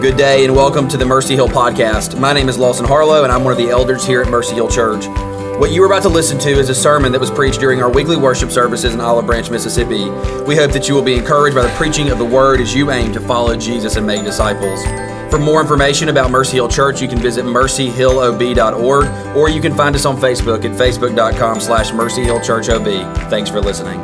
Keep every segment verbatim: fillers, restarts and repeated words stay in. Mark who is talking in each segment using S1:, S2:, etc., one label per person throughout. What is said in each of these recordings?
S1: Good day and welcome to the Mercy Hill Podcast. My name is Lawson Harlow and I'm one of the elders here at Mercy Hill Church. What you are about to listen to is a sermon that was preached during our weekly worship services in Olive Branch, Mississippi. We hope that you will be encouraged by the preaching of the Word as you aim to follow Jesus and make disciples. For more information about Mercy Hill Church, you can visit mercy hill o b dot org or you can find us on Facebook at facebook.com slash Mercy Hill Church O B. Thanks for listening.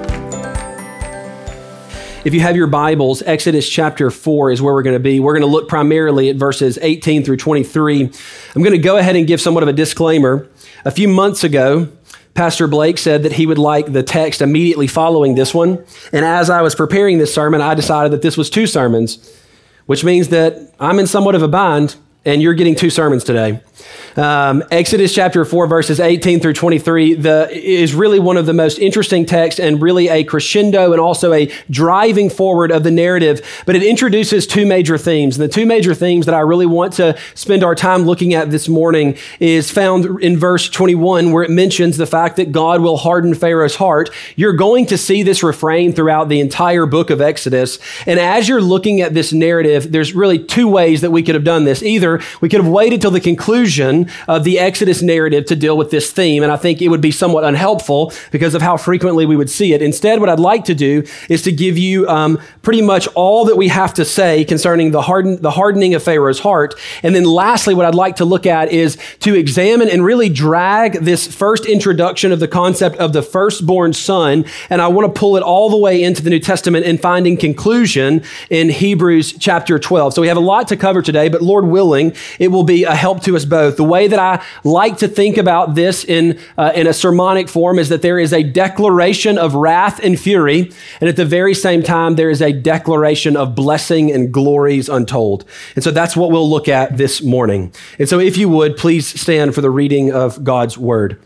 S2: If you have your Bibles, Exodus chapter four is where we're going to be. We're going to look primarily at verses eighteen through twenty-three. I'm going to go ahead and give somewhat of a disclaimer. A few months ago, Pastor Blake said that he would like the text immediately following this one. And as I was preparing this sermon, I decided that this was two sermons, which means that I'm in somewhat of a bind and you're getting two sermons today. Um, Exodus chapter four, verses eighteen through twenty-three the, is really one of the most interesting texts and really a crescendo and also a driving forward of the narrative. But it introduces two major themes. And the two major themes that I really want to spend our time looking at this morning is found in verse twenty-one, where it mentions the fact that God will harden Pharaoh's heart. You're going to see this refrain throughout the entire book of Exodus. And as you're looking at this narrative, there's really two ways that we could have done this. Either we could have waited till the conclusion of the Exodus narrative to deal with this theme, and I think it would be somewhat unhelpful because of how frequently we would see it. Instead, what I'd like to do is to give you um, pretty much all that we have to say concerning the, harden, the hardening of Pharaoh's heart. And then lastly, what I'd like to look at is to examine and really drag this first introduction of the concept of the firstborn son, and I want to pull it all the way into the New Testament and finding conclusion in Hebrews chapter twelve. So we have a lot to cover today, but Lord willing, it will be a help to us both. The way that I like to think about this in, uh, in a sermonic form is that there is a declaration of wrath and fury, and at the very same time, there is a declaration of blessing and glories untold. And so that's what we'll look at this morning. And so if you would, please stand for the reading of God's word.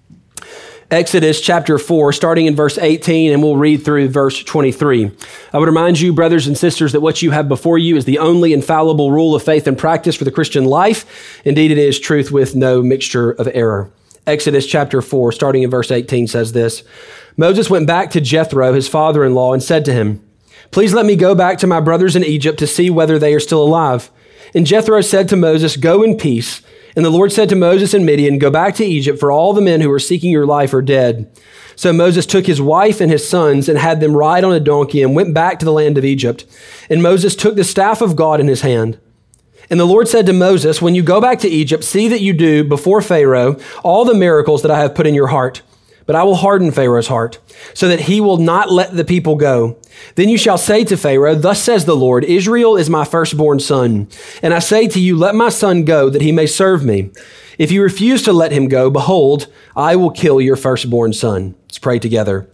S2: Exodus chapter four, starting in verse eighteen, and we'll read through verse twenty-three. I would remind you, brothers and sisters, that what you have before you is the only infallible rule of faith and practice for the Christian life. Indeed, it is truth with no mixture of error. Exodus chapter four, starting in verse eighteen, says this: Moses went back to Jethro, his father-in-law, and said to him, "Please let me go back to my brothers in Egypt to see whether they are still alive." And Jethro said to Moses, "Go in peace." And the Lord said to Moses and Midian, "Go back to Egypt, for all the men who are seeking your life are dead." So Moses took his wife and his sons and had them ride on a donkey and went back to the land of Egypt. And Moses took the staff of God in his hand. And the Lord said to Moses, "When you go back to Egypt, see that you do before Pharaoh all the miracles that I have put in your heart. But I will harden Pharaoh's heart, so that he will not let the people go. Then you shall say to Pharaoh, 'Thus says the Lord, Israel is my firstborn son. And I say to you, let my son go, that he may serve me. If you refuse to let him go, behold, I will kill your firstborn son.'" Let's pray together.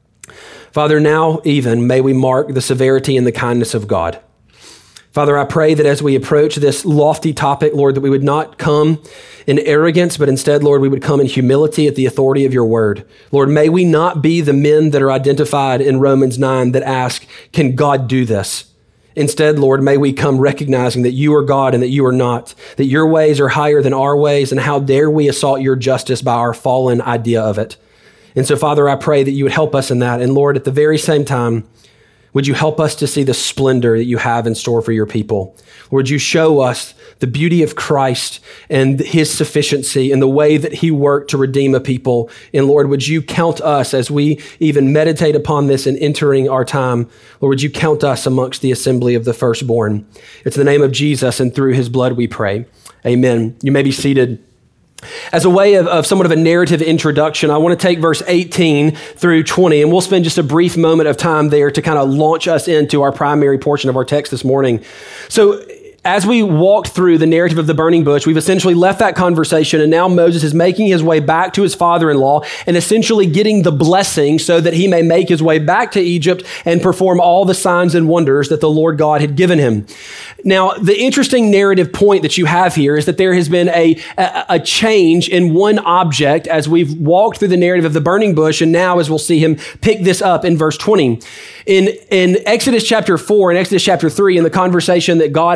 S2: Father, now even may we mark the severity and the kindness of God. Father, I pray that as we approach this lofty topic, Lord, that we would not come in arrogance, but instead, Lord, we would come in humility at the authority of your word. Lord, may we not be the men that are identified in Romans nine that ask, "Can God do this?" Instead, Lord, may we come recognizing that you are God and that you are not, that your ways are higher than our ways, and how dare we assault your justice by our fallen idea of it. And so, Father, I pray that you would help us in that. And Lord, at the very same time, would you help us to see the splendor that you have in store for your people? Would you show us the beauty of Christ and his sufficiency and the way that he worked to redeem a people? And Lord, would you count us as we even meditate upon this and entering our time? Lord, would you count us amongst the assembly of the firstborn? It's in the name of Jesus and through his blood we pray. Amen. You may be seated. As a way of, of somewhat of a narrative introduction, I want to take verse eighteen through twenty, and we'll spend just a brief moment of time there to kind of launch us into our primary portion of our text this morning. So as we walked through the narrative of the burning bush, we've essentially left that conversation, and now Moses is making his way back to his father-in-law and essentially getting the blessing so that he may make his way back to Egypt and perform all the signs and wonders that the Lord God had given him. Now, the interesting narrative point that you have here is that there has been a, a, a change in one object as we've walked through the narrative of the burning bush, and now as we'll see him pick this up in verse twenty. In, in Exodus chapter four and Exodus chapter three, in the conversation that God has with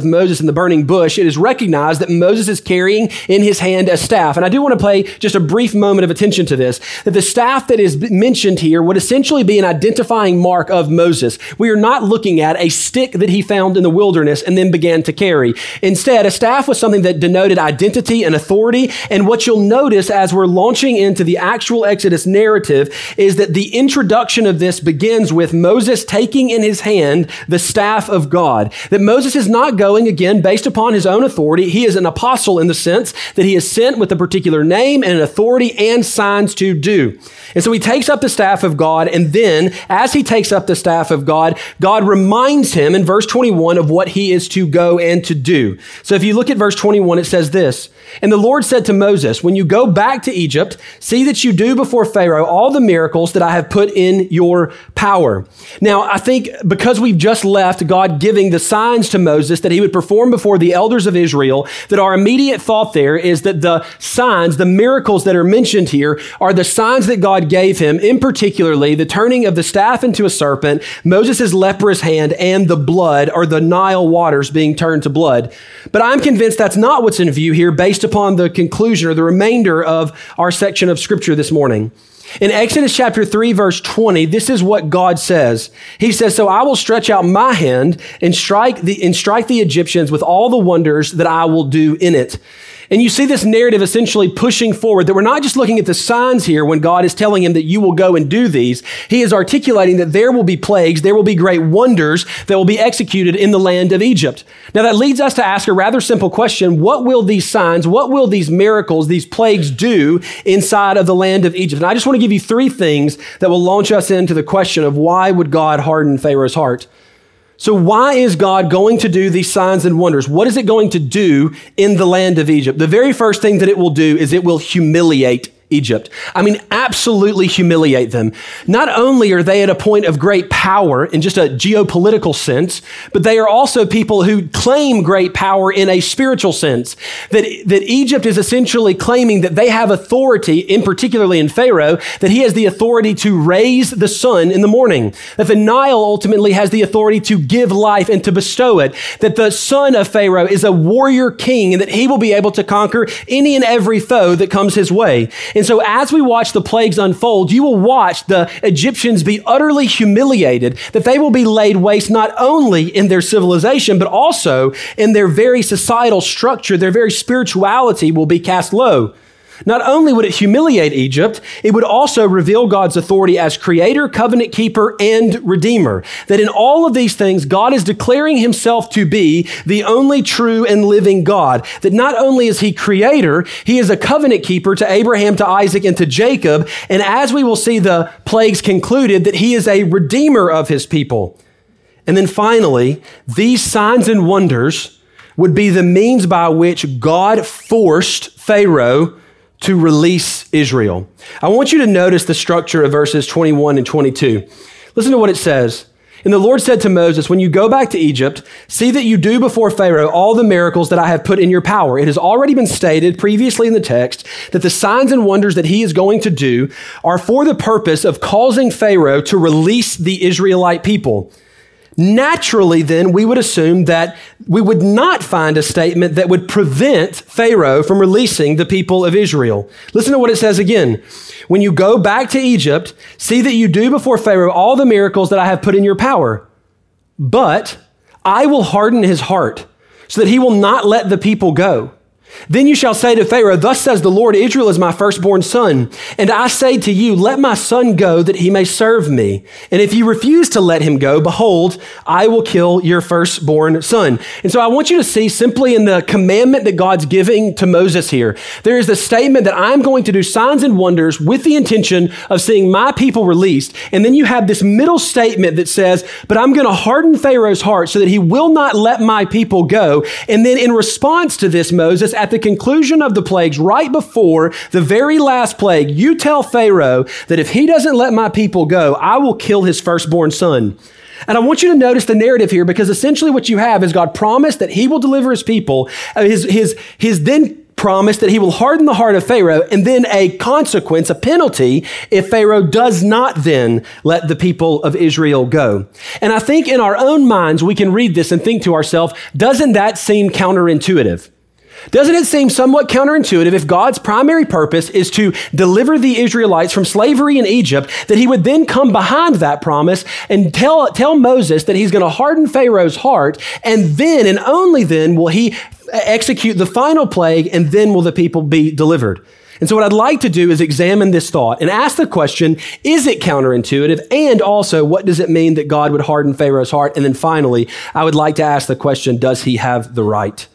S2: Moses in the burning bush, it is recognized that Moses is carrying in his hand a staff. And I do want to pay just a brief moment of attention to this, that the staff that is mentioned here would essentially be an identifying mark of Moses. We are not looking at a stick that he found in the wilderness and then began to carry. Instead, a staff was something that denoted identity and authority. And what you'll notice as we're launching into the actual Exodus narrative is that the introduction of this begins with Moses taking in his hand the staff of God. That Moses is not going, again, based upon his own authority. He is an apostle in the sense that he is sent with a particular name and an authority and signs to do. And so he takes up the staff of God, and then as he takes up the staff of God, God reminds him in verse twenty-one of what he is to go and to do. So if you look at verse twenty-one, it says this, "And the Lord said to Moses, when you go back to Egypt, see that you do before Pharaoh all the miracles that I have put in your power." Now, I think because we've just left God giving the signs to Moses that he would perform before the elders of Israel, that our immediate thought there is that the signs, the miracles that are mentioned here are the signs that God gave him, in particularly the turning of the staff into a serpent, Moses' leprous hand, and the blood or the Nile waters being turned to blood. But I'm convinced that's not what's in view here based upon the conclusion or the remainder of our section of scripture this morning. In Exodus chapter three, verse twenty, this is what God says. He says, "So I will stretch out my hand and strike the, and strike the Egyptians with all the wonders that I will do in it." And you see this narrative essentially pushing forward, that we're not just looking at the signs here when God is telling him that you will go and do these. He is articulating that there will be plagues, there will be great wonders that will be executed in the land of Egypt. Now that leads us to ask a rather simple question. What will these signs, what will these miracles, these plagues do inside of the land of Egypt? And I just want to give you three things that will launch us into the question of why would God harden Pharaoh's heart? So why is God going to do these signs and wonders? What is it going to do in the land of Egypt? The very first thing that it will do is it will humiliate Egypt. I mean, absolutely humiliate them. Not only are they at a point of great power in just a geopolitical sense, but they are also people who claim great power in a spiritual sense. That, that Egypt is essentially claiming that they have authority, in particularly in Pharaoh, that he has the authority to raise the sun in the morning. That the Nile ultimately has the authority to give life and to bestow it. That the son of Pharaoh is a warrior king and that he will be able to conquer any and every foe that comes his way. And so as we watch the plagues unfold, you will watch the Egyptians be utterly humiliated, that they will be laid waste not only in their civilization, but also in their very societal structure. Their very spirituality will be cast low. Not only would it humiliate Egypt, it would also reveal God's authority as creator, covenant keeper, and redeemer. That in all of these things, God is declaring himself to be the only true and living God. That not only is he creator, he is a covenant keeper to Abraham, to Isaac, and to Jacob. And as we will see the plagues concluded, that he is a redeemer of his people. And then finally, these signs and wonders would be the means by which God forced Pharaoh to release Israel. I want you to notice the structure of verses twenty-one and twenty-two. Listen to what it says. "And the Lord said to Moses, when you go back to Egypt, see that you do before Pharaoh all the miracles that I have put in your power." It has already been stated previously in the text that the signs and wonders that he is going to do are for the purpose of causing Pharaoh to release the Israelite people. Naturally, then, we would assume that we would not find a statement that would prevent Pharaoh from releasing the people of Israel. Listen to what it says again. "When you go back to Egypt, see that you do before Pharaoh all the miracles that I have put in your power. But I will harden his heart so that he will not let the people go. Then you shall say to Pharaoh, thus says the Lord, Israel is my firstborn son. And I say to you, let my son go that he may serve me. And if you refuse to let him go, behold, I will kill your firstborn son." And so I want you to see simply in the commandment that God's giving to Moses here, there is the statement that I'm going to do signs and wonders with the intention of seeing my people released. And then you have this middle statement that says, but I'm going to harden Pharaoh's heart so that he will not let my people go. And then in response to this, Moses, at the conclusion of the plagues, right before the very last plague, you tell Pharaoh that if he doesn't let my people go, I will kill his firstborn son. And I want you to notice the narrative here, because essentially what you have is God promised that he will deliver his people, his, his, his then promise that he will harden the heart of Pharaoh, and then a consequence, a penalty, if Pharaoh does not then let the people of Israel go. And I think in our own minds, we can read this and think to ourselves, doesn't that seem counterintuitive? Doesn't it seem somewhat counterintuitive if God's primary purpose is to deliver the Israelites from slavery in Egypt, that he would then come behind that promise and tell, tell Moses that he's going to harden Pharaoh's heart, and then and only then will he execute the final plague, and then will the people be delivered. And so what I'd like to do is examine this thought and ask the question, is it counterintuitive? And also, what does it mean that God would harden Pharaoh's heart? And then finally, I would like to ask the question, does he have the right?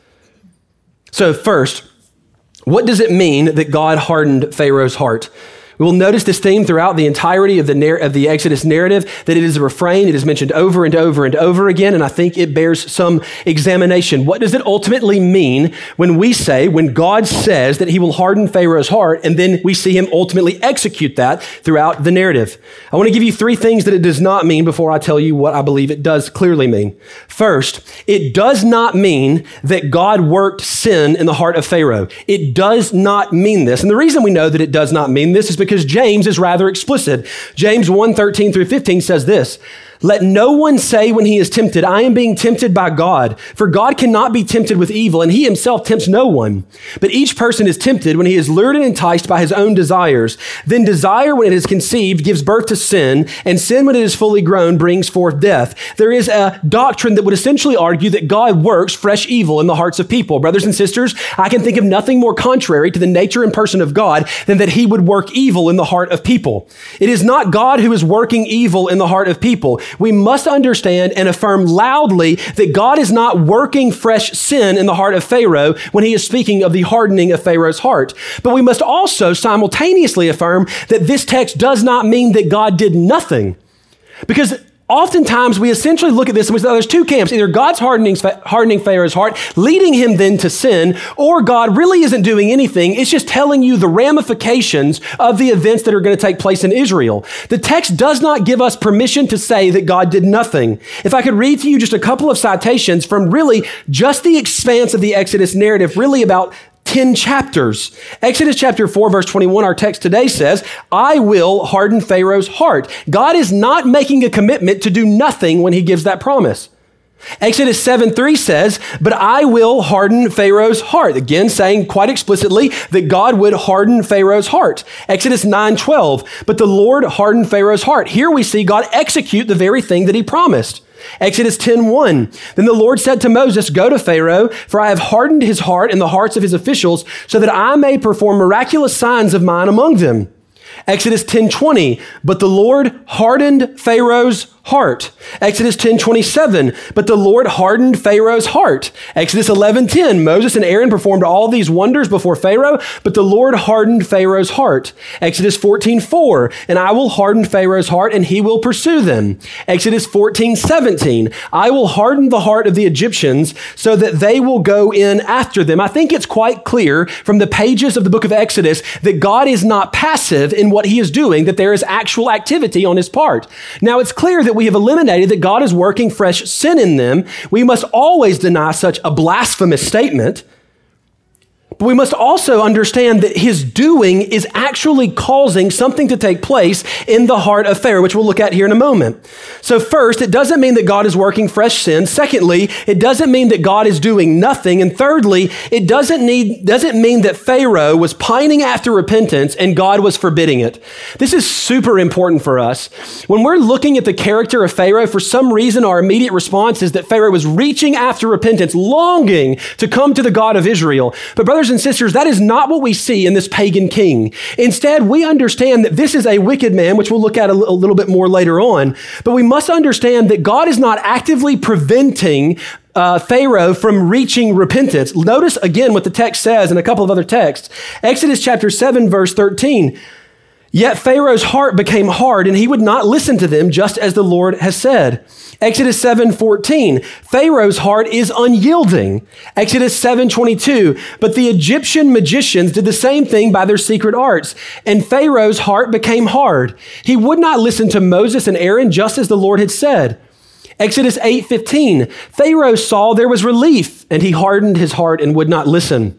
S2: So first, what does it mean that God hardened Pharaoh's heart? We will notice this theme throughout the entirety of the, narr- of the Exodus narrative, that it is a refrain. It is mentioned over and over and over again, and I think it bears some examination. What does it ultimately mean when we say, when God says that he will harden Pharaoh's heart, and then we see him ultimately execute that throughout the narrative? I want to give you three things that it does not mean before I tell you what I believe it does clearly mean. First, it does not mean that God worked sin in the heart of Pharaoh. It does not mean this. And the reason we know that it does not mean this is because Because James is rather explicit. James one, thirteen through fifteen says this, "Let no one say when he is tempted, I am being tempted by God. For God cannot be tempted with evil, and he himself tempts no one. But each person is tempted when he is lured and enticed by his own desires. Then desire, when it is conceived, gives birth to sin, and sin, when it is fully grown, brings forth death." There is a doctrine that would essentially argue that God works fresh evil in the hearts of people. Brothers and sisters, I can think of nothing more contrary to the nature and person of God than that he would work evil in the heart of people. It is not God who is working evil in the heart of people. We must understand and affirm loudly that God is not working fresh sin in the heart of Pharaoh when he is speaking of the hardening of Pharaoh's heart. But we must also simultaneously affirm that this text does not mean that God did nothing. Because oftentimes we essentially look at this and we say, oh, there's two camps. Either God's hardening, hardening Pharaoh's heart, leading him then to sin, or God really isn't doing anything. It's just telling you the ramifications of the events that are going to take place in Israel. The text does not give us permission to say that God did nothing. If I could read to you just a couple of citations from really just the expanse of the Exodus narrative, really about ten chapters. Exodus chapter four, verse twenty-one, our text today says, "I will harden Pharaoh's heart." God is not making a commitment to do nothing when he gives that promise. Exodus seven three says, "But I will harden Pharaoh's heart." Again, saying quite explicitly that God would harden Pharaoh's heart. Exodus nine twelve, "But the Lord hardened Pharaoh's heart." Here we see God execute the very thing that he promised. Exodus ten one, "Then the Lord said to Moses, go to Pharaoh, for I have hardened his heart and the hearts of his officials, so that I may perform miraculous signs of mine among them." Exodus ten twenty, "But the Lord hardened Pharaoh's heart." Exodus ten twenty-seven, "But the Lord hardened Pharaoh's heart." Exodus eleven ten, "Moses and Aaron performed all these wonders before Pharaoh, but the Lord hardened Pharaoh's heart." Exodus fourteen four, "And I will harden Pharaoh's heart, and he will pursue them." Exodus fourteen seventeen, "I will harden the heart of the Egyptians so that they will go in after them." I think it's quite clear from the pages of the book of Exodus that God is not passive in what he is doing, that there is actual activity on his part. Now, it's clear that we have eliminated that God is working fresh sin in them. We must always deny such a blasphemous statement. But we must also understand that his doing is actually causing something to take place in the heart of Pharaoh, which we'll look at here in a moment. So first, it doesn't mean that God is working fresh sin. Secondly, it doesn't mean that God is doing nothing. And thirdly, it doesn't need, doesn't mean that Pharaoh was pining after repentance and God was forbidding it. This is super important for us. When we're looking at the character of Pharaoh, for some reason, our immediate response is that Pharaoh was reaching after repentance, longing to come to the God of Israel. But brothers and sisters, that is not what we see in this pagan king. Instead, we understand that this is a wicked man, which we'll look at a, l- a little bit more later on. But we must understand that God is not actively preventing uh, Pharaoh from reaching repentance. Notice again what the text says in a couple of other texts. Exodus chapter seven, verse thirteen. "Yet Pharaoh's heart became hard, and he would not listen to them, just as the Lord has said." Exodus seven fourteen, "Pharaoh's heart is unyielding." Exodus seven twenty-two, "But the Egyptian magicians did the same thing by their secret arts, and Pharaoh's heart became hard. He would not listen to Moses and Aaron, just as the Lord had said." Exodus eight fifteen, "Pharaoh saw there was relief, and he hardened his heart and would not listen."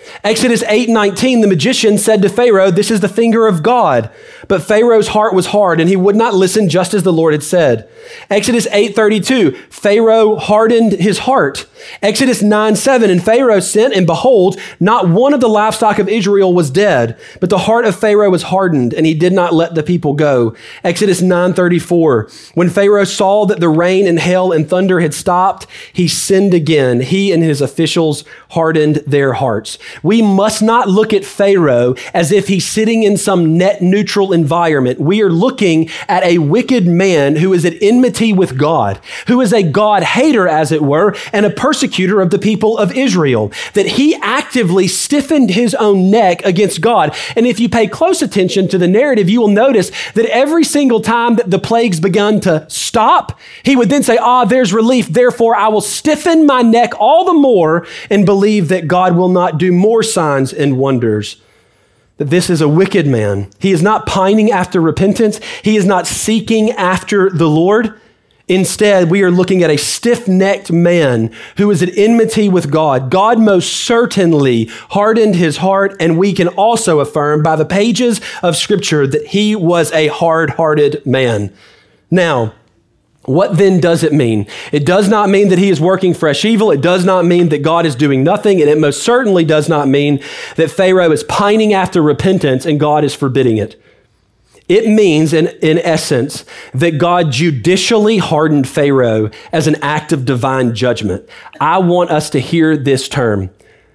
S2: Exodus eight nineteen, the magician said to Pharaoh, "This is the finger of God." But Pharaoh's heart was hard, and he would not listen, just as the Lord had said. Exodus eight thirty-two, Pharaoh hardened his heart. Exodus nine seven, and Pharaoh sent, and behold, not one of the livestock of Israel was dead, but the heart of Pharaoh was hardened, and he did not let the people go. Exodus nine thirty-four, when Pharaoh saw that the rain and hail and thunder had stopped, he sinned again. He and his officials hardened their hearts. We must not look at Pharaoh as if he's sitting in some net neutral environment. We are looking at a wicked man who is at enmity with God, who is a God hater, as it were, and a persecutor of the people of Israel, that he actively stiffened his own neck against God. And if you pay close attention to the narrative, you will notice that every single time that the plagues begun to stop, he would then say, ah, there's relief. Therefore, I will stiffen my neck all the more and believe that God will not do more signs and wonders. That this is a wicked man. He is not pining after repentance. He is not seeking after the Lord. Instead, we are looking at a stiff-necked man who is at enmity with God. God most certainly hardened his heart, and we can also affirm by the pages of Scripture that he was a hard-hearted man. Now, what then does it mean? It does not mean that he is working fresh evil. It does not mean that God is doing nothing. And it most certainly does not mean that Pharaoh is pining after repentance and God is forbidding it. It means, in, in essence, that God judicially hardened Pharaoh as an act of divine judgment. I want us to hear this term.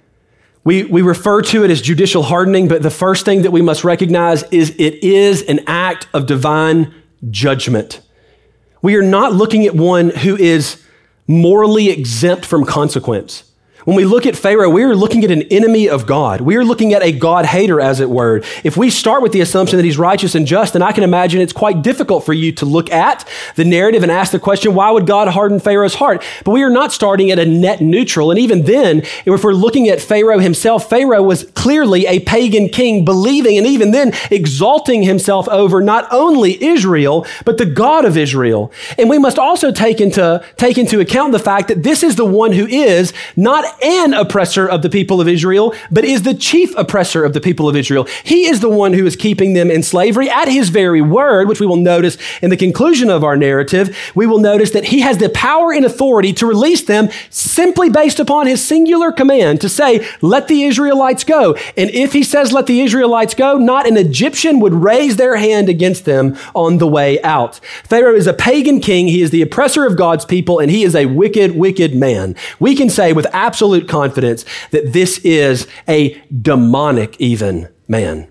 S2: We, we refer to it as judicial hardening, but the first thing that we must recognize is it is an act of divine judgment. We are not looking at one who is morally exempt from consequence. When we look at Pharaoh, we are looking at an enemy of God. We are looking at a God hater, as it were. If we start with the assumption that he's righteous and just, then I can imagine it's quite difficult for you to look at the narrative and ask the question, why would God harden Pharaoh's heart? But we are not starting at a net neutral. And even then, if we're looking at Pharaoh himself, Pharaoh was clearly a pagan king, believing and even then exalting himself over not only Israel, but the God of Israel. And we must also take into, take into account the fact that this is the one who is not an oppressor of the people of Israel, but is the chief oppressor of the people of Israel. He is the one who is keeping them in slavery at his very word, which we will notice in the conclusion of our narrative. We will notice that he has the power and authority to release them simply based upon his singular command to say, let the Israelites go. And if he says, let the Israelites go, not an Egyptian would raise their hand against them on the way out. Pharaoh is a pagan king. He is the oppressor of God's people, and he is a wicked, wicked man. We can say with absolute Absolute confidence that this is a demonic even man.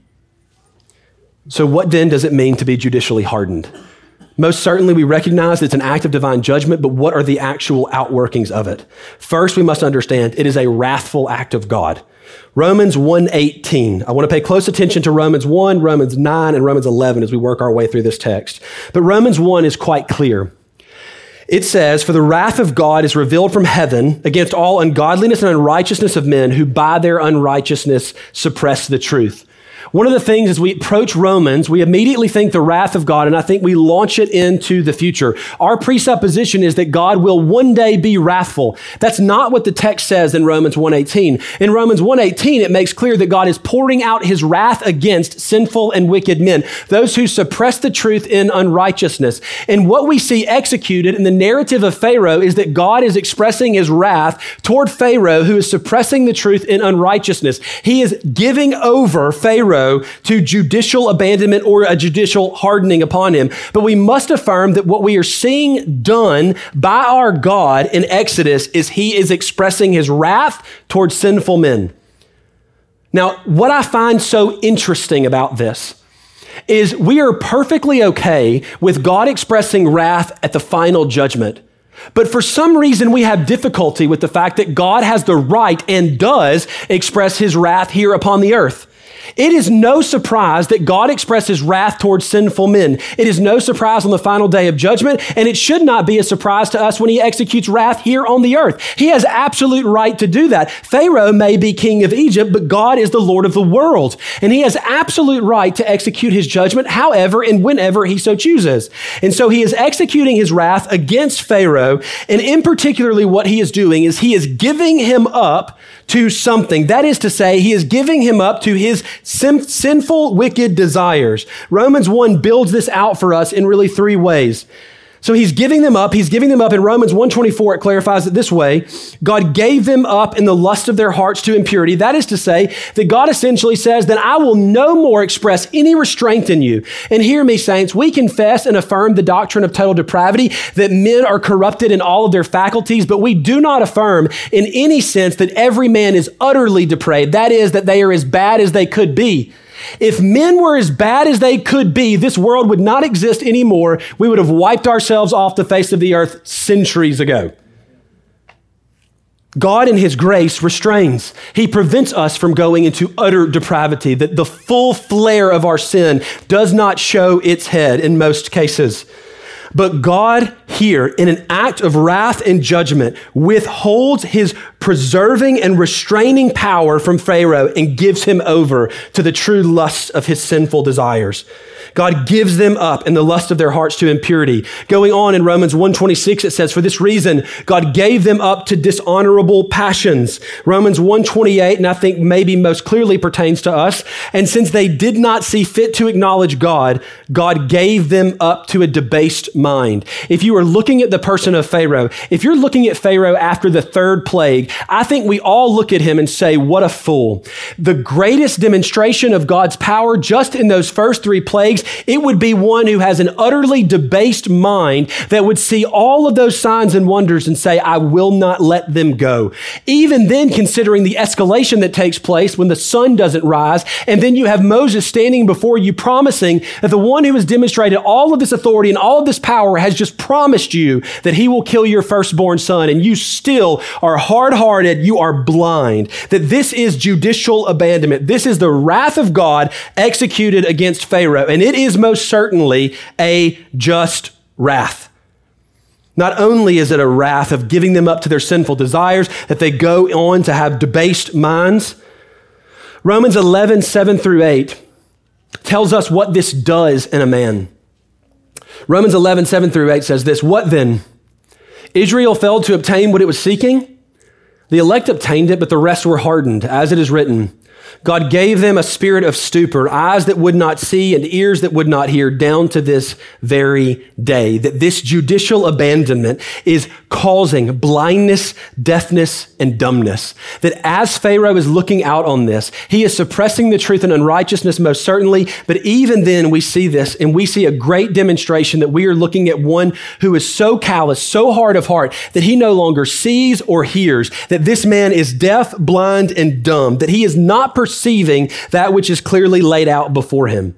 S2: So what then does it mean to be judicially hardened? Most certainly we recognize it's an act of divine judgment, but what are the actual outworkings of it? First, we must understand it is a wrathful act of God. Romans one eighteen. I want to pay close attention to Romans one, Romans nine, and Romans eleven as we work our way through this text. But Romans one is quite clear. It says, for the wrath of God is revealed from heaven against all ungodliness and unrighteousness of men who by their unrighteousness suppress the truth. One of the things as we approach Romans, we immediately think the wrath of God, and I think we launch it into the future. Our presupposition is that God will one day be wrathful. That's not what the text says in Romans one eighteen. In Romans one eighteen, it makes clear that God is pouring out his wrath against sinful and wicked men, those who suppress the truth in unrighteousness. And what we see executed in the narrative of Pharaoh is that God is expressing his wrath toward Pharaoh, who is suppressing the truth in unrighteousness. He is giving over Pharaoh to judicial abandonment or a judicial hardening upon him. But we must affirm that what we are seeing done by our God in Exodus is he is expressing his wrath towards sinful men. Now, what I find so interesting about this is we are perfectly okay with God expressing wrath at the final judgment. But for some reason, we have difficulty with the fact that God has the right and does express his wrath here upon the earth. It is no surprise that God expresses wrath towards sinful men. It is no surprise on the final day of judgment, and it should not be a surprise to us when he executes wrath here on the earth. He has absolute right to do that. Pharaoh may be king of Egypt, but God is the Lord of the world, and he has absolute right to execute his judgment however and whenever he so chooses. And so he is executing his wrath against Pharaoh, and in particularly what he is doing is he is giving him up to something. That is to say, he is giving him up to his sin- sinful, wicked desires. Romans one builds this out for us in really three ways. So he's giving them up. He's giving them up. In Romans one twenty-four, it clarifies it this way. God gave them up in the lust of their hearts to impurity. That is to say that God essentially says that I will no more express any restraint in you. And hear me, saints, we confess and affirm the doctrine of total depravity, that men are corrupted in all of their faculties, but we do not affirm in any sense that every man is utterly depraved. That is, that they are as bad as they could be. If men were as bad as they could be, this world would not exist anymore. We would have wiped ourselves off the face of the earth centuries ago. God in his grace restrains. He prevents us from going into utter depravity, that the full flare of our sin does not show its head in most cases. But God here, in an act of wrath and judgment, withholds his preserving and restraining power from Pharaoh and gives him over to the true lusts of his sinful desires. God gives them up in the lust of their hearts to impurity. Going on in Romans one twenty-six, it says, for this reason, God gave them up to dishonorable passions. Romans one twenty-eight, and I think maybe most clearly pertains to us. And since they did not see fit to acknowledge God, God gave them up to a debased mind. If you are looking at the person of Pharaoh, if you're looking at Pharaoh after the third plague, I think we all look at him and say, what a fool. The greatest demonstration of God's power just in those first three plagues, it would be one who has an utterly debased mind that would see all of those signs and wonders and say, I will not let them go. Even then, considering the escalation that takes place when the sun doesn't rise, and then you have Moses standing before you promising that the one who has demonstrated all of this authority and all of this power has just promised you that he will kill your firstborn son, and you still are hard-hearted, you are blind, that this is judicial abandonment. This is the wrath of God executed against Pharaoh, and it is most certainly a just wrath. Not only is it a wrath of giving them up to their sinful desires, that they go on to have debased minds. Romans eleven, seven through eight tells us what this does in a man. Romans eleven, seven through eight says this, what then? Israel failed to obtain what it was seeking? The elect obtained it, but the rest were hardened, as it is written. God gave them a spirit of stupor, eyes that would not see and ears that would not hear, down to this very day. That this judicial abandonment is causing blindness, deafness, and dumbness. That as Pharaoh is looking out on this, he is suppressing the truth and unrighteousness most certainly, but even then we see this, and we see a great demonstration that we are looking at one who is so callous, so hard of heart, that he no longer sees or hears, that this man is deaf, blind, and dumb, that he is not perceiving that which is clearly laid out before him.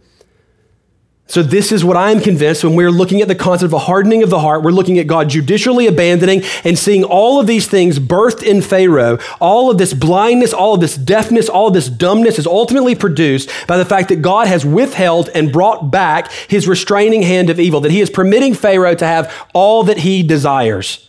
S2: So this is what I am convinced when we're looking at the concept of a hardening of the heart. We're looking at God judicially abandoning and seeing all of these things birthed in Pharaoh. All of this blindness, all of this deafness, all of this dumbness is ultimately produced by the fact that God has withheld and brought back his restraining hand of evil, that he is permitting Pharaoh to have all that he desires.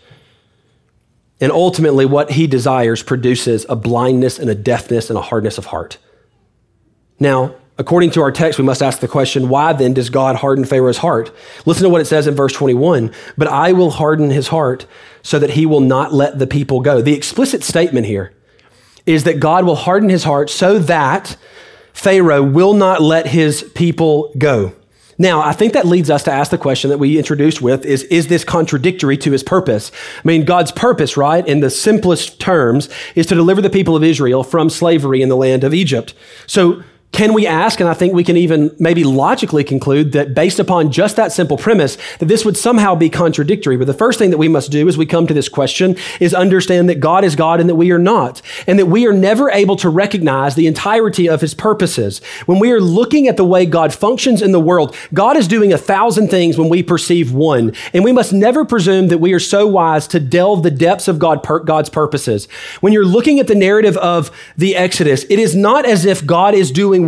S2: And ultimately, what he desires produces a blindness and a deafness and a hardness of heart. Now, according to our text, we must ask the question, why then does God harden Pharaoh's heart? Listen to what it says in verse twenty-one. But I will harden his heart so that he will not let the people go. The explicit statement here is that God will harden his heart so that Pharaoh will not let his people go. Now, I think that leads us to ask the question that we introduced with is, is this contradictory to his purpose? I mean, God's purpose, right, in the simplest terms, is to deliver the people of Israel from slavery in the land of Egypt. So can we ask, and I think we can even maybe logically conclude that based upon just that simple premise, that this would somehow be contradictory. But the first thing that we must do as we come to this question is understand that God is God and that we are not, and that we are never able to recognize the entirety of his purposes. When we are looking at the way God functions in the world, God is doing a thousand things when we perceive one, and we must never presume that we are so wise to delve the depths of God, God's purposes. When you're looking at the narrative of the Exodus, it is not as if God is doing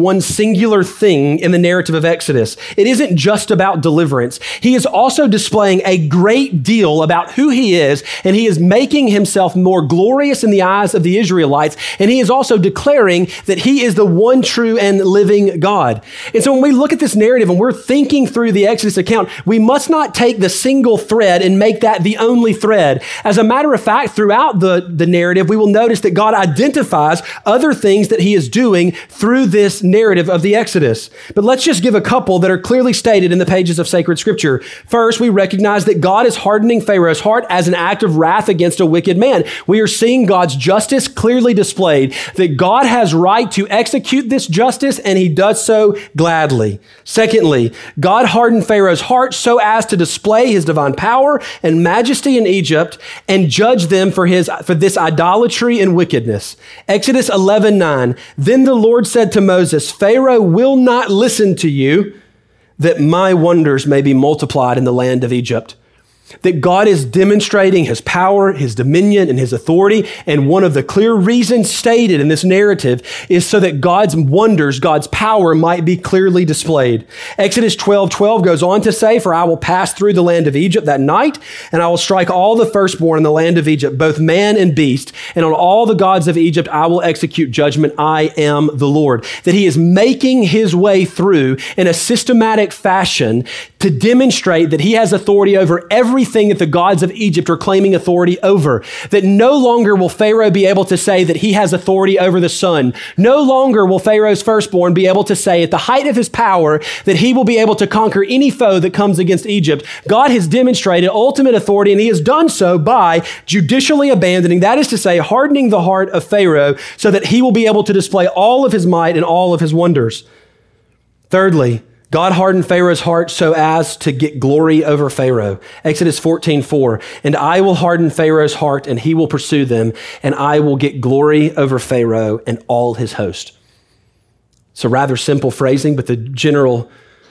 S2: one singular thing in the narrative of Exodus. It isn't just about deliverance. He is also displaying a great deal about who he is, and he is making himself more glorious in the eyes of the Israelites, and he is also declaring that he is the one true and living God. And so when we look at this narrative and we're thinking through the Exodus account, we must not take the single thread and make that the only thread. As a matter of fact, throughout the, the narrative, we will notice that God identifies other things that he is doing through this narrative of the Exodus. But let's just give a couple that are clearly stated in the pages of sacred scripture. First, we recognize that God is hardening Pharaoh's heart as an act of wrath against a wicked man. We are seeing God's justice clearly displayed, that God has right to execute this justice, and he does so gladly. Secondly, God hardened Pharaoh's heart so as to display his divine power and majesty in Egypt and judge them for his for this idolatry and wickedness. Exodus eleven nine. Then the Lord said to Moses, Pharaoh will not listen to you, that my wonders may be multiplied in the land of Egypt. That God is demonstrating his power, his dominion, and his authority. And one of the clear reasons stated in this narrative is so that God's wonders, God's power might be clearly displayed. Exodus twelve twelve goes on to say, for I will pass through the land of Egypt that night, and I will strike all the firstborn in the land of Egypt, both man and beast, and on all the gods of Egypt I will execute judgment. I am the Lord. That he is making his way through in a systematic fashion to demonstrate that he has authority over every Everything that the gods of Egypt are claiming authority over. That no longer will Pharaoh be able to say that he has authority over the sun. No longer will Pharaoh's firstborn be able to say at the height of his power that he will be able to conquer any foe that comes against Egypt. God has demonstrated ultimate authority, and he has done so by judicially abandoning, that is to say, hardening the heart of Pharaoh so that he will be able to display all of his might and all of his wonders. Thirdly, God hardened Pharaoh's heart so as to get glory over Pharaoh. Exodus fourteen four. And I will harden Pharaoh's heart, and he will pursue them, and I will get glory over Pharaoh and all his host. It's a rather simple phrasing, but the general,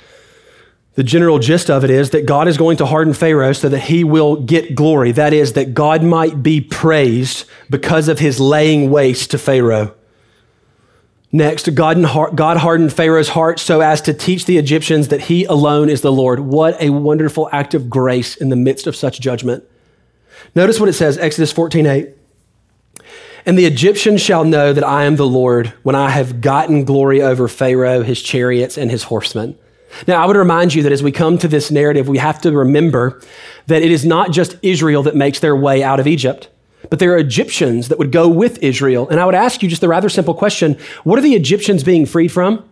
S2: the general gist of it is that God is going to harden Pharaoh so that he will get glory. That is, that God might be praised because of his laying waste to Pharaoh. Next, God hardened Pharaoh's heart so as to teach the Egyptians that he alone is the Lord. What a wonderful act of grace in the midst of such judgment. Notice what it says, Exodus fourteen eight. And the Egyptians shall know that I am the Lord when I have gotten glory over Pharaoh, his chariots, and his horsemen. Now, I would remind you that as we come to this narrative, we have to remember that it is not just Israel that makes their way out of Egypt, but there are Egyptians that would go with Israel. And I would ask you just the rather simple question, what are the Egyptians being freed from?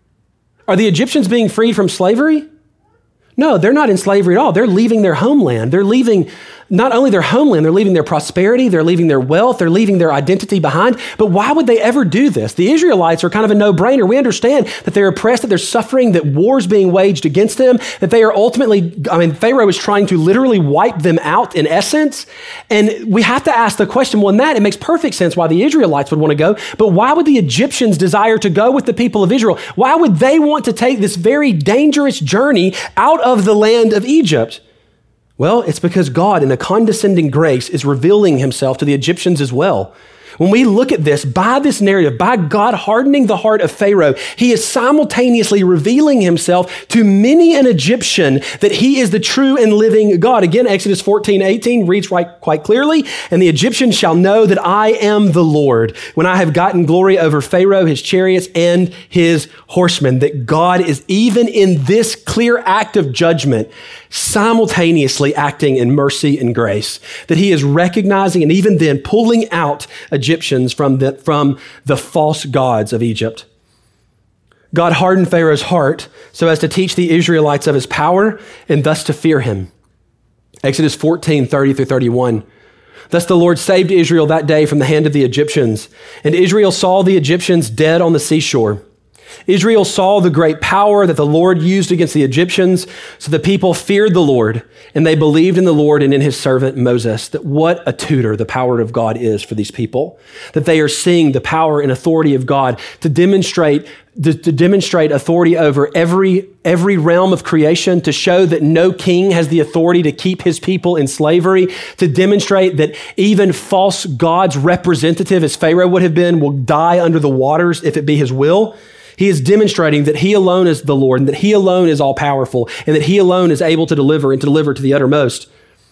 S2: Are the Egyptians being freed from slavery? No, they're not in slavery at all. They're leaving their homeland. They're leaving not only their homeland, they're leaving their prosperity, they're leaving their wealth, they're leaving their identity behind. But why would they ever do this? The Israelites are kind of a no-brainer. We understand that they're oppressed, that they're suffering, that war's being waged against them, that they are ultimately, I mean, Pharaoh is trying to literally wipe them out in essence. And we have to ask the question, well, in that, it makes perfect sense why the Israelites would want to go, but why would the Egyptians desire to go with the people of Israel? Why would they want to take this very dangerous journey out of the land of Egypt? Well, it's because God, in a condescending grace, is revealing himself to the Egyptians as well. When we look at this, by this narrative, by God hardening the heart of Pharaoh, he is simultaneously revealing himself to many an Egyptian that he is the true and living God. Again, Exodus fourteen eighteen reads right, quite clearly, and the Egyptians shall know that I am the Lord when I have gotten glory over Pharaoh, his chariots, and his horsemen. That God is, even in this clear act of judgment, simultaneously acting in mercy and grace. That he is recognizing and even then pulling out Egyptians from the, from the false gods of Egypt. God hardened Pharaoh's heart so as to teach the Israelites of his power and thus to fear him. Exodus fourteen thirty through thirty-one. Thus the Lord saved Israel that day from the hand of the Egyptians, and Israel saw the Egyptians dead on the seashore. Israel saw the great power that the Lord used against the Egyptians, so the people feared the Lord, and they believed in the Lord and in his servant Moses. That what a tutor the power of God is for these people, that they are seeing the power and authority of God to demonstrate to, to demonstrate authority over every every realm of creation, to show that no king has the authority to keep his people in slavery, to demonstrate that even false God's representative, as Pharaoh would have been, will die under the waters if it be his will. He is demonstrating that he alone is the Lord and that he alone is all powerful and that he alone is able to deliver and to deliver to the uttermost.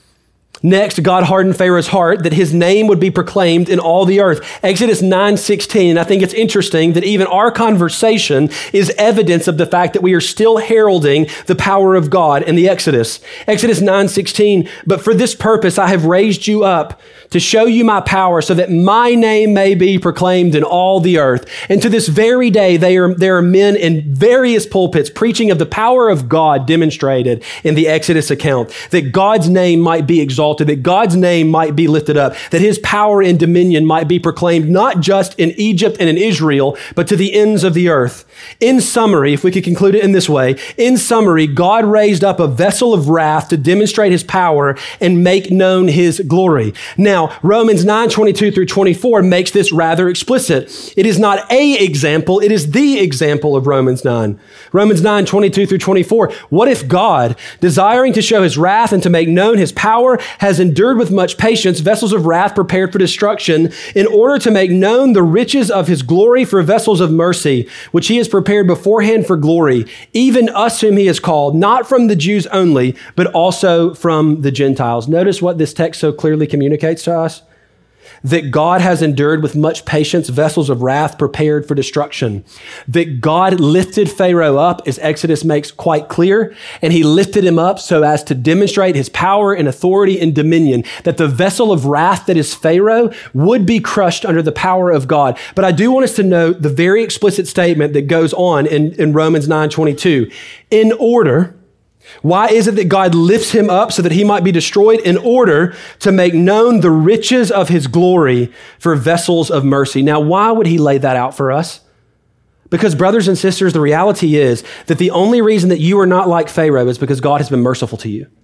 S2: Next, God hardened Pharaoh's heart that his name would be proclaimed in all the earth. Exodus nine sixteen, and I think it's interesting that even our conversation is evidence of the fact that we are still heralding the power of God in the Exodus. Exodus nine sixteen, but for this purpose I have raised you up to show you my power so that my name may be proclaimed in all the earth. And to this very day, they are, there are men in various pulpits preaching of the power of God demonstrated in the Exodus account, that God's name might be exalted, that God's name might be lifted up, that his power and dominion might be proclaimed not just in Egypt and in Israel, but to the ends of the earth. In summary, if we could conclude it in this way, in summary, God raised up a vessel of wrath to demonstrate his power and make known his glory. Now, Romans nine twenty-two through twenty-four makes this rather explicit. It is not a example, it is the example of Romans nine. Romans nine twenty-two through twenty-four. What if God, desiring to show his wrath and to make known his power, has endured with much patience vessels of wrath prepared for destruction, in order to make known the riches of his glory for vessels of mercy, which he has prepared beforehand for glory, even us whom he has called, not from the Jews only, but also from the Gentiles. Notice what this text so clearly communicates to us, that God has endured with much patience vessels of wrath prepared for destruction, that God lifted Pharaoh up, as Exodus makes quite clear, and he lifted him up so as to demonstrate his power and authority and dominion, that the vessel of wrath that is Pharaoh would be crushed under the power of God. But I do want us to note the very explicit statement that goes on in, in Romans nine twenty-two, in order. Why is it that God lifts him up so that he might be destroyed? In order to make known the riches of his glory for vessels of mercy. Now, why would he lay that out for us? Because, brothers and sisters, the reality is that the only reason that you are not like Pharaoh is because God has been merciful to you.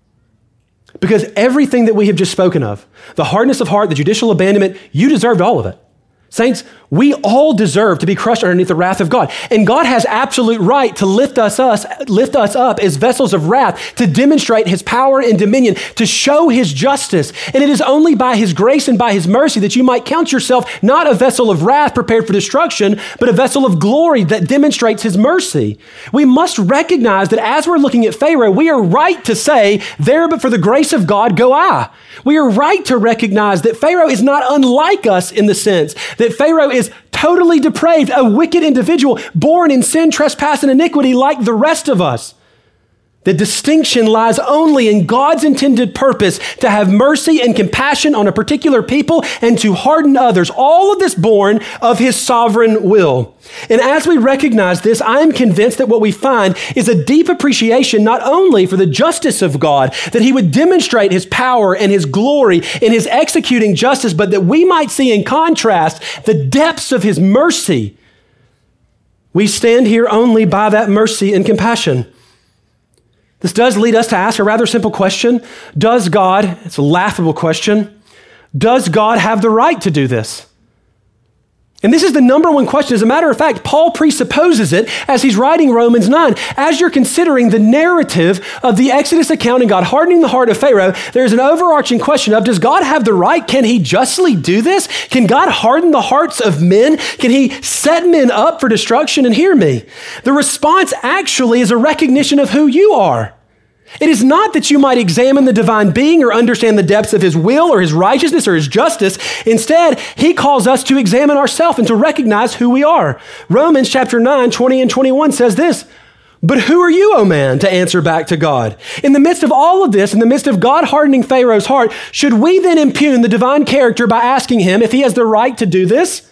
S2: Because everything that we have just spoken of, the hardness of heart, the judicial abandonment, you deserved all of it. Saints, we all deserve to be crushed underneath the wrath of God. And God has absolute right to lift us, us, lift us up as vessels of wrath, to demonstrate his power and dominion, to show his justice. And it is only by his grace and by his mercy that you might count yourself not a vessel of wrath prepared for destruction, but a vessel of glory that demonstrates his mercy. We must recognize that as we're looking at Pharaoh, we are right to say, there but for the grace of God go I. We are right to recognize that Pharaoh is not unlike us in the sense that Pharaoh is totally depraved, a wicked individual, born in sin, trespass, and iniquity like the rest of us. The distinction lies only in God's intended purpose to have mercy and compassion on a particular people and to harden others. All of this born of his sovereign will. And as we recognize this, I am convinced that what we find is a deep appreciation not only for the justice of God, that he would demonstrate his power and his glory in his executing justice, but that we might see in contrast the depths of his mercy. We stand here only by that mercy and compassion. This does lead us to ask a rather simple question. Does God, it's a laughable question, does God have the right to do this? And this is the number one question. As a matter of fact, Paul presupposes it as he's writing Romans nine. As you're considering the narrative of the Exodus account and God hardening the heart of Pharaoh, there's an overarching question of, does God have the right? Can he justly do this? Can God harden the hearts of men? Can he set men up for destruction? And hear me, the response actually is a recognition of who you are. It is not that you might examine the divine being or understand the depths of his will or his righteousness or his justice. Instead, he calls us to examine ourselves and to recognize who we are. Romans chapter nine, twenty and twenty-one says this, but who are you, O man, to answer back to God? In the midst of all of this, in the midst of God hardening Pharaoh's heart, should we then impugn the divine character by asking him if he has the right to do this?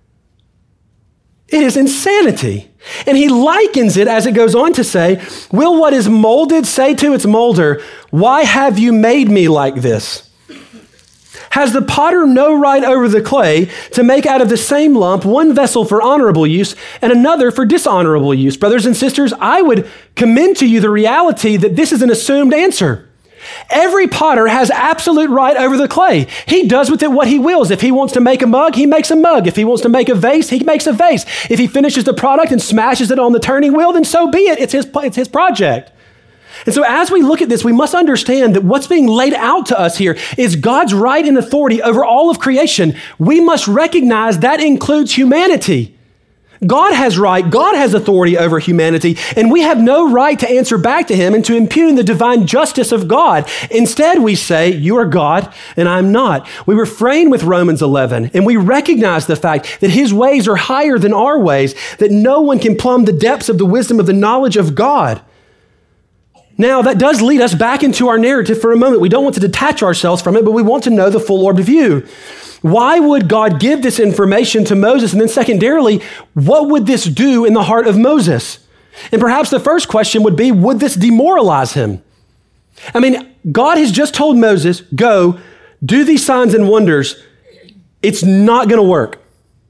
S2: It is insanity. And he likens it as it goes on to say, will what is molded say to its molder, why have you made me like this? Has the potter no right over the clay to make out of the same lump one vessel for honorable use and another for dishonorable use? Brothers and sisters, I would commend to you the reality that this is an assumed answer. Every potter has absolute right over the clay. He does with it what he wills. If he wants to make a mug, he makes a mug. If he wants to make a vase, he makes a vase. If he finishes the product and smashes it on the turning wheel, then so be it. It's his, it's his project. And so as we look at this, we must understand that what's being laid out to us here is God's right and authority over all of creation. We must recognize that includes humanity. God has right, God has authority over humanity, and we have no right to answer back to him and to impugn the divine justice of God. Instead, we say, you are God and I'm not. We refrain with Romans eleven, and we recognize the fact that his ways are higher than our ways, that no one can plumb the depths of the wisdom of the knowledge of God. Now, that does lead us back into our narrative for a moment. We don't want to detach ourselves from it, but we want to know the full orbed view. Why would God give this information to Moses? And then secondarily, what would this do in the heart of Moses? And perhaps the first question would be, would this demoralize him? I mean, God has just told Moses, go, do these signs and wonders. It's not going to work.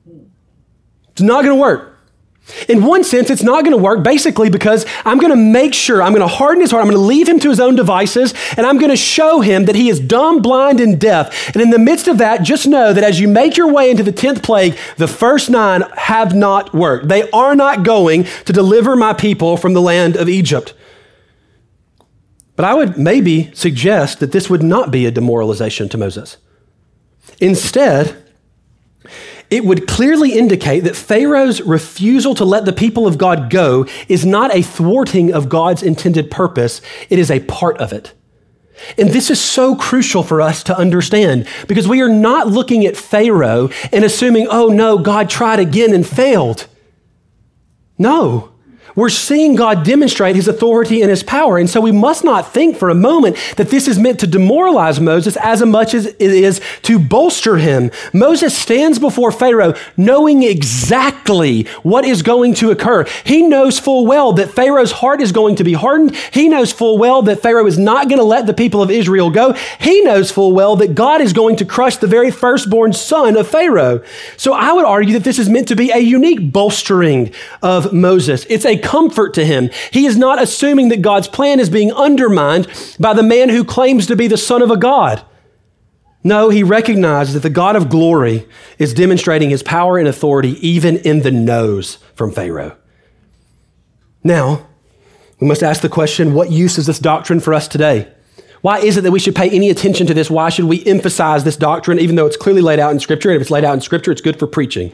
S2: It's not going to work. In one sense, it's not going to work basically because I'm going to make sure, I'm going to harden his heart, I'm going to leave him to his own devices, and I'm going to show him that he is dumb, blind, and deaf. And in the midst of that, just know that as you make your way into the tenth plague, the first nine have not worked. They are not going to deliver my people from the land of Egypt. But I would maybe suggest that this would not be a demoralization to Moses. Instead, it would clearly indicate that Pharaoh's refusal to let the people of God go is not a thwarting of God's intended purpose. It is a part of it. And this is so crucial for us to understand because we are not looking at Pharaoh and assuming, oh no, God tried again and failed. No. We're seeing God demonstrate his authority and his power. And so we must not think for a moment that this is meant to demoralize Moses as much as it is to bolster him. Moses stands before Pharaoh knowing exactly what is going to occur. He knows full well that Pharaoh's heart is going to be hardened. He knows full well that Pharaoh is not going to let the people of Israel go. He knows full well that God is going to crush the very firstborn son of Pharaoh. So I would argue that this is meant to be a unique bolstering of Moses. It's a comfort to him. He is not assuming that God's plan is being undermined by the man who claims to be the son of a God. No, he recognizes that the God of glory is demonstrating his power and authority even in the no's from Pharaoh. Now, we must ask the question, what use is this doctrine for us today? Why is it that we should pay any attention to this? Why should we emphasize this doctrine, even though it's clearly laid out in Scripture? And if it's laid out in Scripture, it's good for preaching.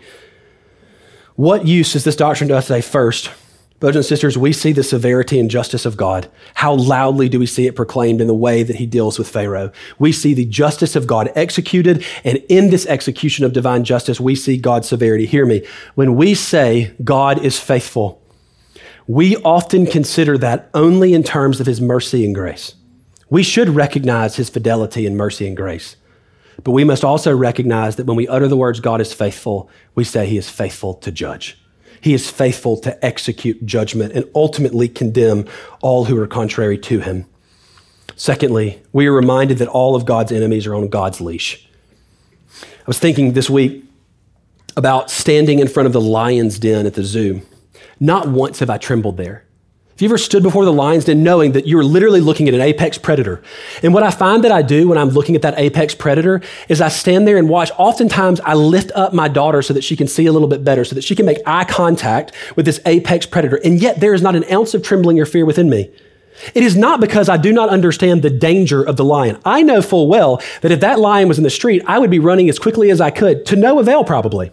S2: What use is this doctrine to us today? First, brothers and sisters, we see the severity and justice of God. How loudly do we see it proclaimed in the way that he deals with Pharaoh? We see the justice of God executed, and in this execution of divine justice, we see God's severity. Hear me. When we say God is faithful, we often consider that only in terms of his mercy and grace. We should recognize his fidelity and mercy and grace. But we must also recognize that when we utter the words God is faithful, we say he is faithful to judge. He is faithful to execute judgment and ultimately condemn all who are contrary to him. Secondly, we are reminded that all of God's enemies are on God's leash. I was thinking this week about standing in front of the lion's den at the zoo. Not once have I trembled there. Have you ever stood before the lion's den knowing that you're literally looking at an apex predator? And what I find that I do when I'm looking at that apex predator is I stand there and watch. Oftentimes I lift up my daughter so that she can see a little bit better, so that she can make eye contact with this apex predator. And yet there is not an ounce of trembling or fear within me. It is not because I do not understand the danger of the lion. I know full well that if that lion was in the street, I would be running as quickly as I could, to no avail probably.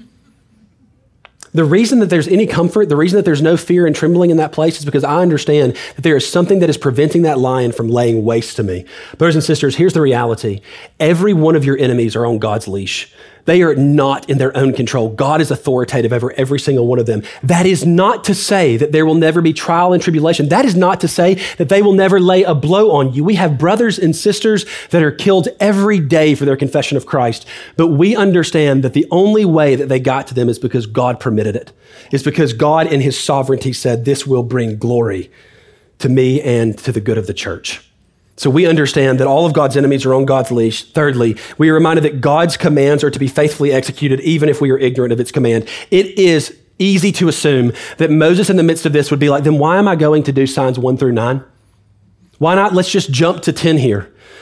S2: The reason that there's any comfort, the reason that there's no fear and trembling in that place is because I understand that there is something that is preventing that lion from laying waste to me. Brothers and sisters, here's the reality. Every one of your enemies are on God's leash. They are not in their own control. God is authoritative over every single one of them. That is not to say that there will never be trial and tribulation. That is not to say that they will never lay a blow on you. We have brothers and sisters that are killed every day for their confession of Christ. But we understand that the only way that they got to them is because God permitted it. It's because God in his sovereignty said, this will bring glory to me and to the good of the church. So we understand that all of God's enemies are on God's leash. Thirdly, we are reminded that God's commands are to be faithfully executed even if we are ignorant of its command. It is easy to assume that Moses in the midst of this would be like, then why am I going to do signs one through nine? Why not let's just jump to ten here?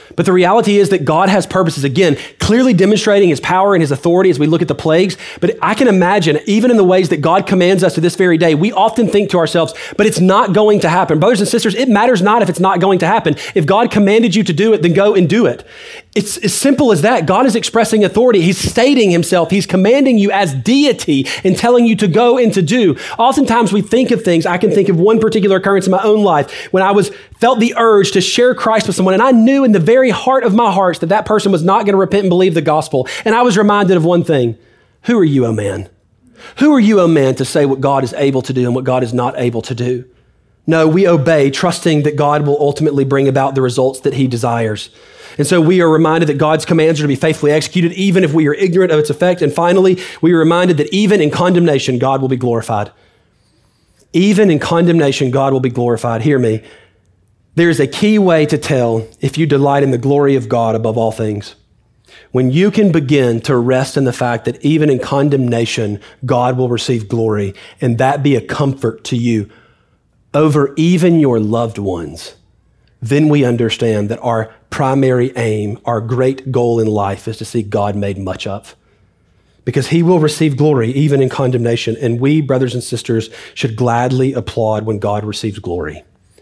S2: But the reality is that God has purposes, again, clearly demonstrating his power and his authority as we look at the plagues. But I can imagine, even in the ways that God commands us to this very day, we often think to ourselves, but it's not going to happen. Brothers and sisters, it matters not if it's not going to happen. If God commanded you to do it, then go and do it. It's as simple as that. God is expressing authority. He's stating himself. He's commanding you as deity and telling you to go and to do. Oftentimes we think of things. I can think of one particular occurrence in my own life when I was felt the urge to share Christ with someone, and I knew in the very heart of my heart that that person was not going to repent and believe the gospel. And I was reminded of one thing. Who are you, O man? Who are you, O man, to say what God is able to do and what God is not able to do? No, we obey, trusting that God will ultimately bring about the results that he desires. And so we are reminded that God's commands are to be faithfully executed, even if we are ignorant of its effect. And finally, we are reminded that even in condemnation, God will be glorified. Even in condemnation, God will be glorified. Hear me. There is a key way to tell if you delight in the glory of God above all things. When you can begin to rest in the fact that even in condemnation, God will receive glory, and that be a comfort to you over even your loved ones, then we understand that our primary aim, our great goal in life is to see God made much of. Because he will receive glory even in condemnation, and we, brothers and sisters, should gladly applaud when God receives glory.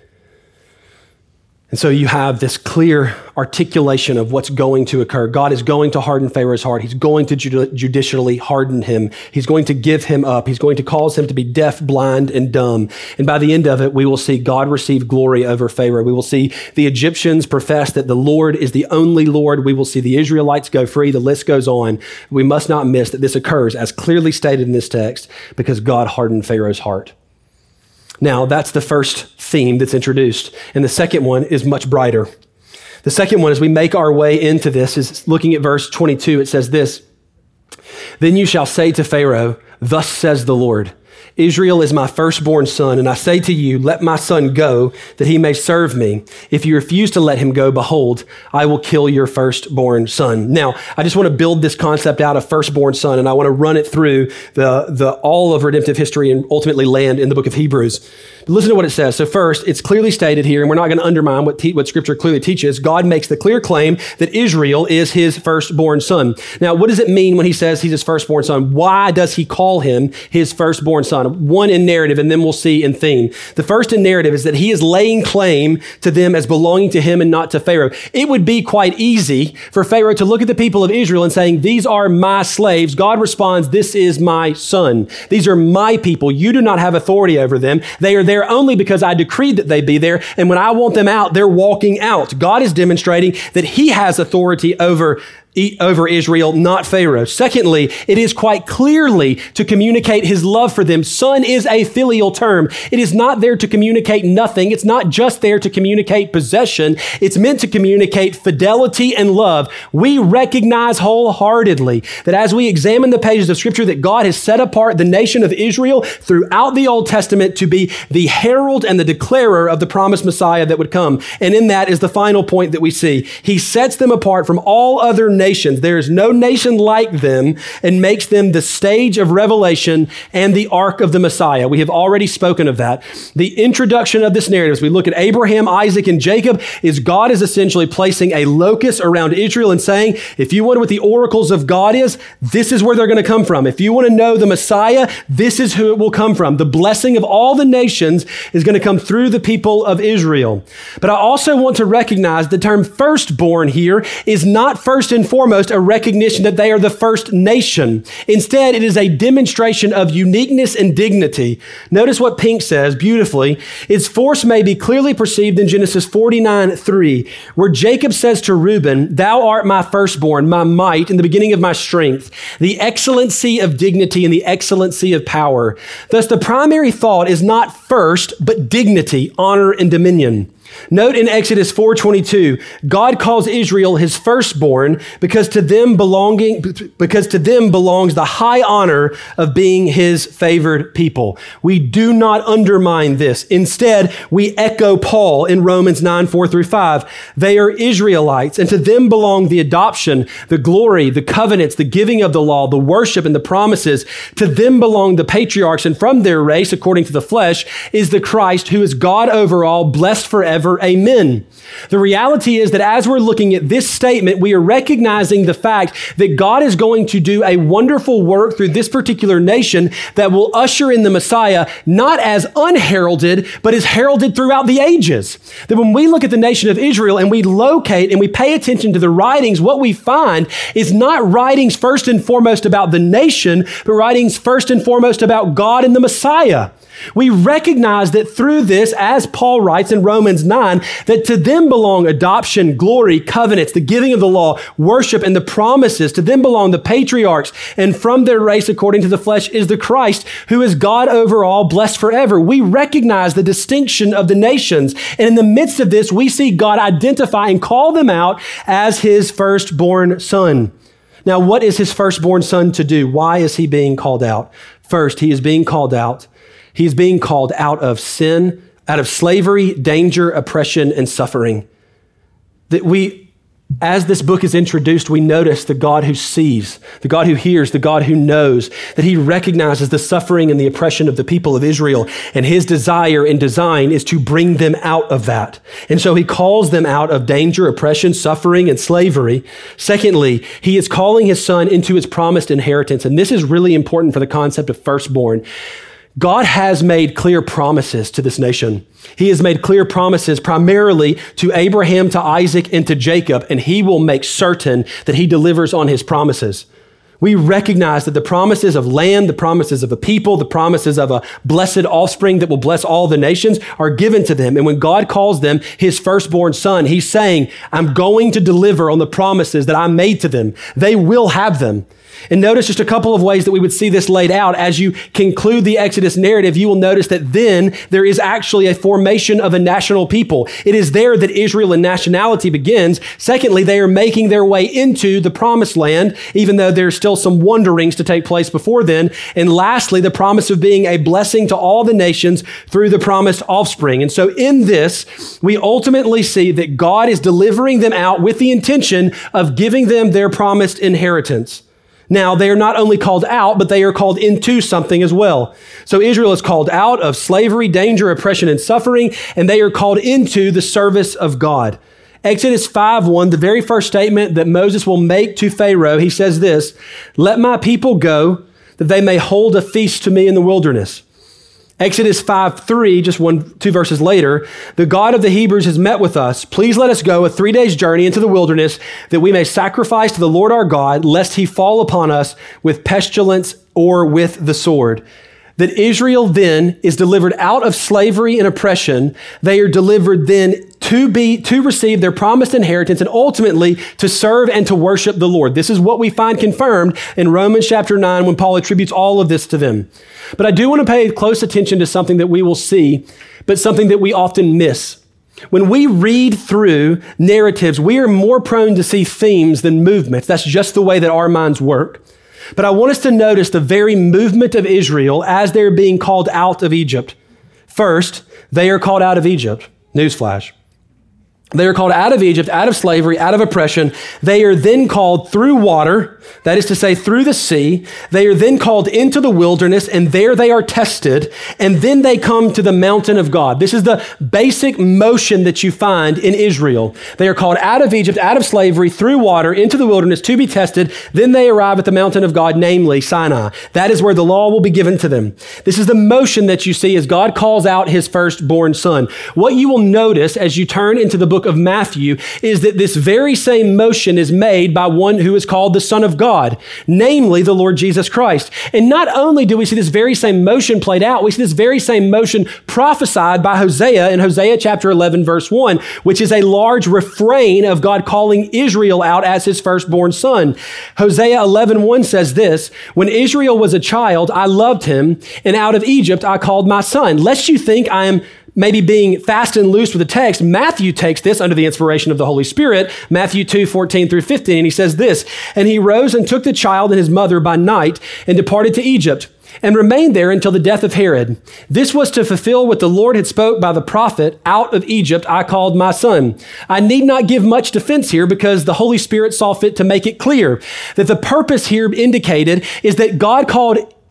S2: And so you have this clear articulation of what's going to occur. God is going to harden Pharaoh's heart. He's going to judi- judicially harden him. He's going to give him up. He's going to cause him to be deaf, blind, and dumb. And by the end of it, we will see God receive glory over Pharaoh. We will see the Egyptians profess that the Lord is the only Lord. We will see the Israelites go free. The list goes on. We must not miss that this occurs, as clearly stated in this text, because God hardened Pharaoh's heart. Now, that's the first theme that's introduced. And the second one is much brighter. The second one, as we make our way into this, is looking at verse twenty-two. It says this, "Then you shall say to Pharaoh, thus says the Lord, Israel is my firstborn son, and I say to you, let my son go, that he may serve me. If you refuse to let him go, behold, I will kill your firstborn son." Now, I just want to build this concept out of firstborn son, and I want to run it through the, the all of redemptive history and ultimately land in the book of Hebrews. But listen to what it says. So first, it's clearly stated here, and we're not going to undermine what, te- what Scripture clearly teaches. God makes the clear claim that Israel is his firstborn son. Now, what does it mean when he says he's his firstborn son? Why does he call him his firstborn son? One in narrative, and then we'll see in theme. The first in narrative is that he is laying claim to them as belonging to him and not to Pharaoh. It would be quite easy for Pharaoh to look at the people of Israel and saying, these are my slaves. God responds, this is my son. These are my people. You do not have authority over them. They are there only because I decreed that they be there. And when I want them out, they're walking out. God is demonstrating that he has authority over over Israel, not Pharaoh. Secondly, it is quite clearly to communicate his love for them. Son is a filial term. It is not there to communicate nothing. It's not just there to communicate possession. It's meant to communicate fidelity and love. We recognize wholeheartedly that as we examine the pages of Scripture, that God has set apart the nation of Israel throughout the Old Testament to be the herald and the declarer of the promised Messiah that would come. And in that is the final point that we see. He sets them apart from all other nations. Nations. There is no nation like them, and makes them the stage of revelation and the ark of the Messiah. We have already spoken of that. The introduction of this narrative, as we look at Abraham, Isaac, and Jacob, is God is essentially placing a locus around Israel and saying, if you wonder what the oracles of God is, this is where they're going to come from. If you want to know the Messiah, this is who it will come from. The blessing of all the nations is going to come through the people of Israel. But I also want to recognize the term firstborn here is not first and foremost foremost a recognition that they are the first nation. Instead, it is a demonstration of uniqueness and dignity. Notice what Pink says beautifully. Its force may be clearly perceived in Genesis forty-nine three, where Jacob says to Reuben, thou art my firstborn, my might, in the beginning of my strength, the excellency of dignity and the excellency of power. Thus, the primary thought is not first, but dignity, honor, and dominion. Note in Exodus four twenty-two, God calls Israel his firstborn because to them belonging because to them belongs the high honor of being his favored people. We do not undermine this. Instead, we echo Paul in Romans nine four through five. They are Israelites, and to them belong the adoption, the glory, the covenants, the giving of the law, the worship, and the promises. To them belong the patriarchs, and from their race, according to the flesh, is the Christ, who is God over all, blessed forever. forever. Amen. The reality is that as we're looking at this statement, we are recognizing the fact that God is going to do a wonderful work through this particular nation that will usher in the Messiah, not as unheralded, but as heralded throughout the ages. That when we look at the nation of Israel and we locate and we pay attention to the writings, what we find is not writings first and foremost about the nation, but writings first and foremost about God and the Messiah. We recognize that through this, as Paul writes in Romans nine, that to them belong adoption, glory, covenants, the giving of the law, worship, and the promises. To them belong the patriarchs, and from their race, according to the flesh, is the Christ, who is God over all, blessed forever. We recognize the distinction of the nations, and in the midst of this, we see God identify and call them out as his firstborn son. Now, what is his firstborn son to do? Why is he being called out? First, he is being called out He's being called out of sin, out of slavery, danger, oppression, and suffering. That we, as this book is introduced, we notice the God who sees, the God who hears, the God who knows, that he recognizes the suffering and the oppression of the people of Israel. And his desire and design is to bring them out of that. And so he calls them out of danger, oppression, suffering, and slavery. Secondly, he is calling his son into his promised inheritance. And this is really important for the concept of firstborn. God has made clear promises to this nation. He has made clear promises primarily to Abraham, to Isaac, and to Jacob, and he will make certain that he delivers on his promises. We recognize that the promises of land, the promises of a people, the promises of a blessed offspring that will bless all the nations are given to them. And when God calls them his firstborn son, he's saying, I'm going to deliver on the promises that I made to them. They will have them. And notice just a couple of ways that we would see this laid out. As you conclude the Exodus narrative, you will notice that then there is actually a formation of a national people. It is there that Israel and nationality begins. Secondly, they are making their way into the promised land, even though there's still some wanderings to take place before then. And lastly, the promise of being a blessing to all the nations through the promised offspring. And so in this, we ultimately see that God is delivering them out with the intention of giving them their promised inheritance. Now, they are not only called out, but they are called into something as well. So Israel is called out of slavery, danger, oppression, and suffering, and they are called into the service of God. Exodus five one, the very first statement that Moses will make to Pharaoh, he says this, "Let my people go, that they may hold a feast to me in the wilderness." Exodus five three, just one, two verses later, "The God of the Hebrews has met with us. Please let us go a three days journey into the wilderness that we may sacrifice to the Lord our God, lest he fall upon us with pestilence or with the sword." That Israel then is delivered out of slavery and oppression. They are delivered then to be, to receive their promised inheritance and ultimately to serve and to worship the Lord. This is what we find confirmed in Romans chapter nine when Paul attributes all of this to them. But I do want to pay close attention to something that we will see, but something that we often miss. When we read through narratives, we are more prone to see themes than movements. That's just the way that our minds work. But I want us to notice the very movement of Israel as they're being called out of Egypt. First, they are called out of Egypt. Newsflash. They are called out of Egypt, out of slavery, out of oppression. They are then called through water, that is to say, through the sea. They are then called into the wilderness, and there they are tested, and then they come to the mountain of God. This is the basic motion that you find in Israel. They are called out of Egypt, out of slavery, through water, into the wilderness to be tested. Then they arrive at the mountain of God, namely Sinai. That is where the law will be given to them. This is the motion that you see as God calls out his firstborn son. What you will notice as you turn into the book of Matthew is that this very same motion is made by one who is called the Son of God, namely the Lord Jesus Christ. And not only do we see this very same motion played out, we see this very same motion prophesied by Hosea in Hosea chapter eleven, verse one, which is a large refrain of God calling Israel out as his firstborn son. Hosea eleven one says this, "When Israel was a child, I loved him, and out of Egypt I called my son." Lest you think I am maybe being fast and loose with the text, Matthew takes this under the inspiration of the Holy Spirit, Matthew two, fourteen through fifteen, and he says this, "And he rose and took the child and his mother by night and departed to Egypt and remained there until the death of Herod. This was to fulfill what the Lord had spoke by the prophet, 'Out of Egypt I called my son.'" I need not give much defense here because the Holy Spirit saw fit to make it clear that the purpose here indicated is that God called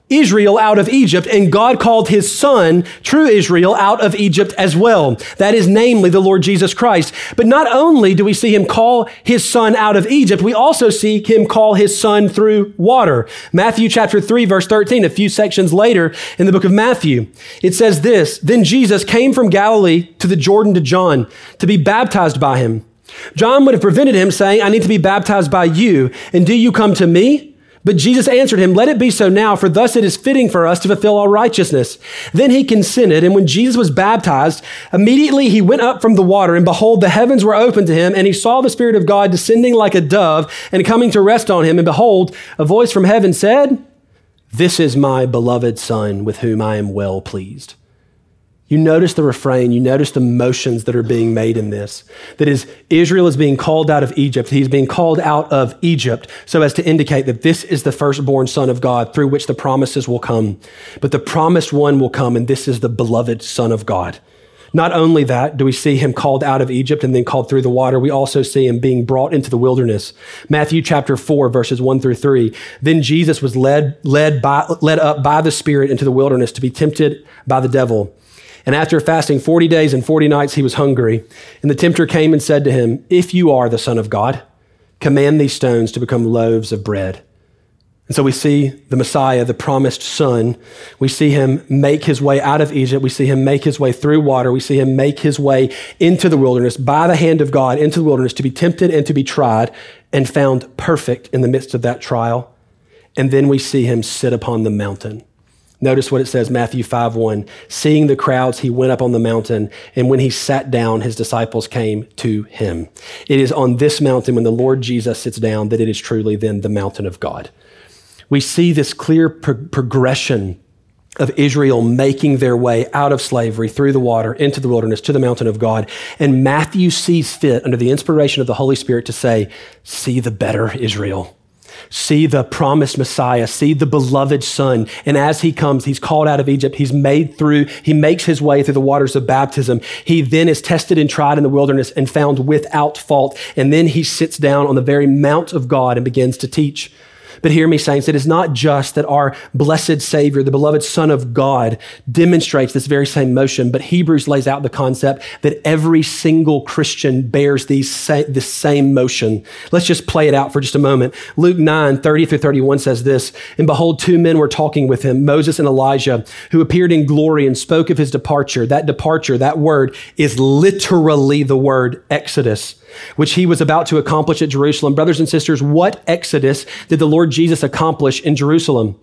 S2: Israel out of Egypt, and God called his son, true Israel, out of Egypt as well. That is namely the Lord Jesus Christ. But not only do we see him call his son out of Egypt, we also see him call his son through water. Matthew chapter three, verse thirteen, a few sections later in the book of Matthew, it says this, "Then Jesus came from Galilee to the Jordan to John to be baptized by him. John would have prevented him, saying, 'I need to be baptized by you, and do you come to me?' But Jesus answered him, 'Let it be so now, for thus it is fitting for us to fulfill all righteousness.' Then he consented, and when Jesus was baptized, immediately he went up from the water, and behold, the heavens were opened to him, and he saw the Spirit of God descending like a dove and coming to rest on him. And behold, a voice from heaven said, 'This is my beloved Son, with whom I am well pleased.'" You notice the refrain, you notice the motions that are being made in this. That is, Israel is being called out of Egypt. He's being called out of Egypt so as to indicate that this is the firstborn Son of God through which the promises will come. But the promised one will come, and this is the beloved Son of God. Not only that, do we see him called out of Egypt and then called through the water, we also see him being brought into the wilderness. Matthew chapter four, verses one through three. "Then Jesus was led, led, by, led up by the Spirit into the wilderness to be tempted by the devil. And after fasting forty days and forty nights, he was hungry. And the tempter came and said to him, 'If you are the Son of God, command these stones to become loaves of bread.'" And so we see the Messiah, the promised Son. We see him make his way out of Egypt. We see him make his way through water. We see him make his way into the wilderness by the hand of God, into the wilderness to be tempted and to be tried, and found perfect in the midst of that trial. And then we see him sit upon the mountain. Notice what it says, Matthew five one, "Seeing the crowds, he went up on the mountain, and when he sat down, his disciples came to him." It is on this mountain, when the Lord Jesus sits down, that it is truly then the mountain of God. We see this clear pro- progression of Israel making their way out of slavery, through the water, into the wilderness, to the mountain of God. And Matthew sees fit, under the inspiration of the Holy Spirit, to say, "See the better Israel. See the promised Messiah, see the beloved Son." And as he comes, he's called out of Egypt. He's made through, he makes his way through the waters of baptism. He then is tested and tried in the wilderness and found without fault. And then he sits down on the very mount of God and begins to teach. But hear me, saints, it is not just that our blessed Savior, the beloved Son of God, demonstrates this very same motion, but Hebrews lays out the concept that every single Christian bears these sa- this same motion. Let's just play it out for just a moment. Luke nine, thirty through thirty-one says this, "And behold, two men were talking with him, Moses and Elijah, who appeared in glory and spoke of his departure." That departure, that word, is literally the word Exodus, which he was about to accomplish at Jerusalem. Brothers and sisters, what Exodus did the Lord Jesus accomplish in Jerusalem?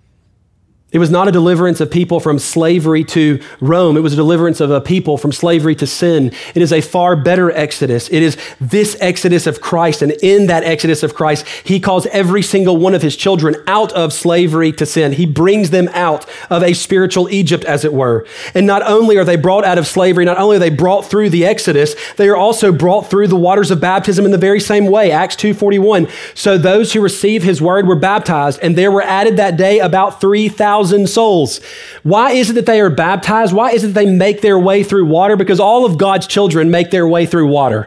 S2: It was not a deliverance of people from slavery to Rome. It was a deliverance of a people from slavery to sin. It is a far better exodus. It is this exodus of Christ. And in that exodus of Christ, he calls every single one of his children out of slavery to sin. He brings them out of a spiritual Egypt, as it were. And not only are they brought out of slavery, not only are they brought through the exodus, they are also brought through the waters of baptism in the very same way. Acts two forty-one. "So those who receive his word were baptized, and there were added that day about three thousand souls." Why is it that they are baptized? Why is it that they make their way through water? Because all of God's children make their way through water.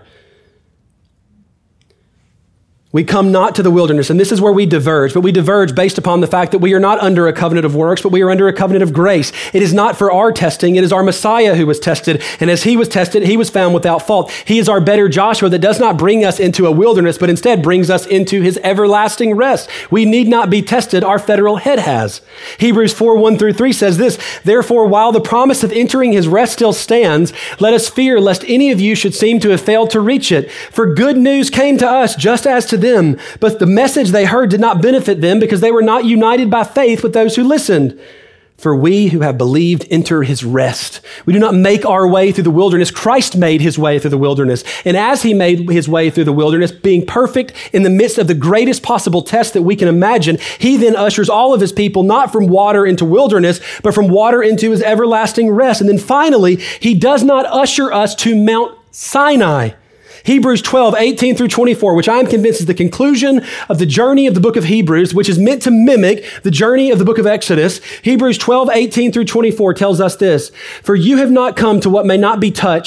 S2: We come not to the wilderness, and this is where we diverge, but we diverge based upon the fact that we are not under a covenant of works, but we are under a covenant of grace. It is not for our testing. It is our Messiah who was tested, and as he was tested, he was found without fault. He is our better Joshua that does not bring us into a wilderness, but instead brings us into his everlasting rest. We need not be tested. Our federal head has. Hebrews four, one through three says this, "Therefore, while the promise of entering his rest still stands, let us fear lest any of you should seem to have failed to reach it. For good news came to us just as to them, but the message they heard did not benefit them because they were not united by faith with those who listened. For we who have believed enter his rest." We do not make our way through the wilderness. Christ made his way through the wilderness. And as he made his way through the wilderness, being perfect in the midst of the greatest possible test that we can imagine, he then ushers all of his people not from water into wilderness, but from water into his everlasting rest. And then finally, he does not usher us to Mount Sinai. Hebrews twelve, eighteen through twenty-four, which I am convinced is the conclusion of the journey of the book of Hebrews, which is meant to mimic the journey of the book of Exodus. Hebrews twelve, eighteen through twenty-four tells us this, "For you have not come to what may not be touched,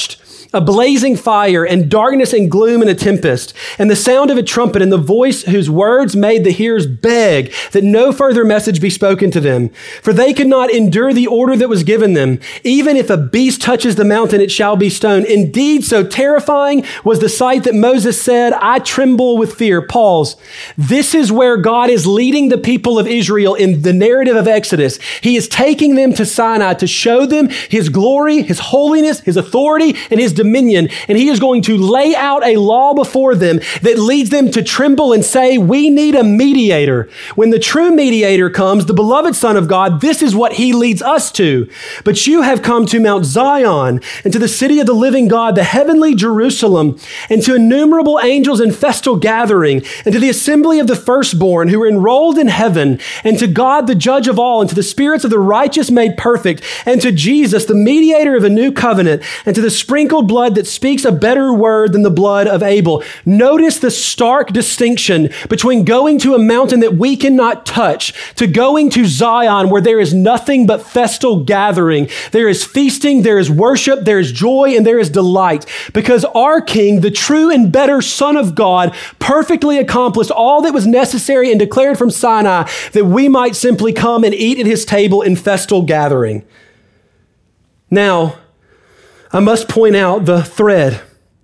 S2: a blazing fire, and darkness and gloom and a tempest, and the sound of a trumpet, and the voice whose words made the hearers beg that no further message be spoken to them. For they could not endure the order that was given them. Even if a beast touches the mountain, it shall be stoned. Indeed, so terrifying was the sight that Moses said, I tremble with fear. Pause. This is where God is leading the people of Israel in the narrative of Exodus. He is taking them to Sinai to show them his glory, his holiness, his authority, and his dominion. And he is going to lay out a law before them that leads them to tremble and say, we need a mediator. When the true mediator comes, the beloved Son of God, this is what he leads us to. But you have come to Mount Zion and to the city of the living God, the heavenly Jerusalem, and to innumerable angels in festal gathering, and to the assembly of the firstborn who are enrolled in heaven, and to God, the judge of all, and to the spirits of the righteous made perfect, and to Jesus, the mediator of a new covenant, and to the sprinkled blood that speaks a better word than the blood of Abel. Notice the stark distinction between going to a mountain that we cannot touch to going to Zion where there is nothing but festal gathering. There is feasting, there is worship, there is joy, and there is delight, because our King, the true and better Son of God, perfectly accomplished all that was necessary and declared from Sinai that we might simply come and eat at his table in festal gathering. Now, I must point out the thread.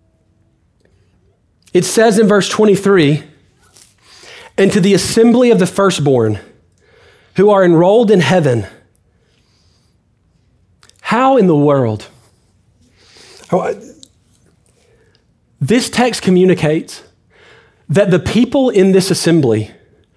S2: It says in verse twenty-three, and to the assembly of the firstborn who are enrolled in heaven. How in the world? This text communicates that the people in this assembly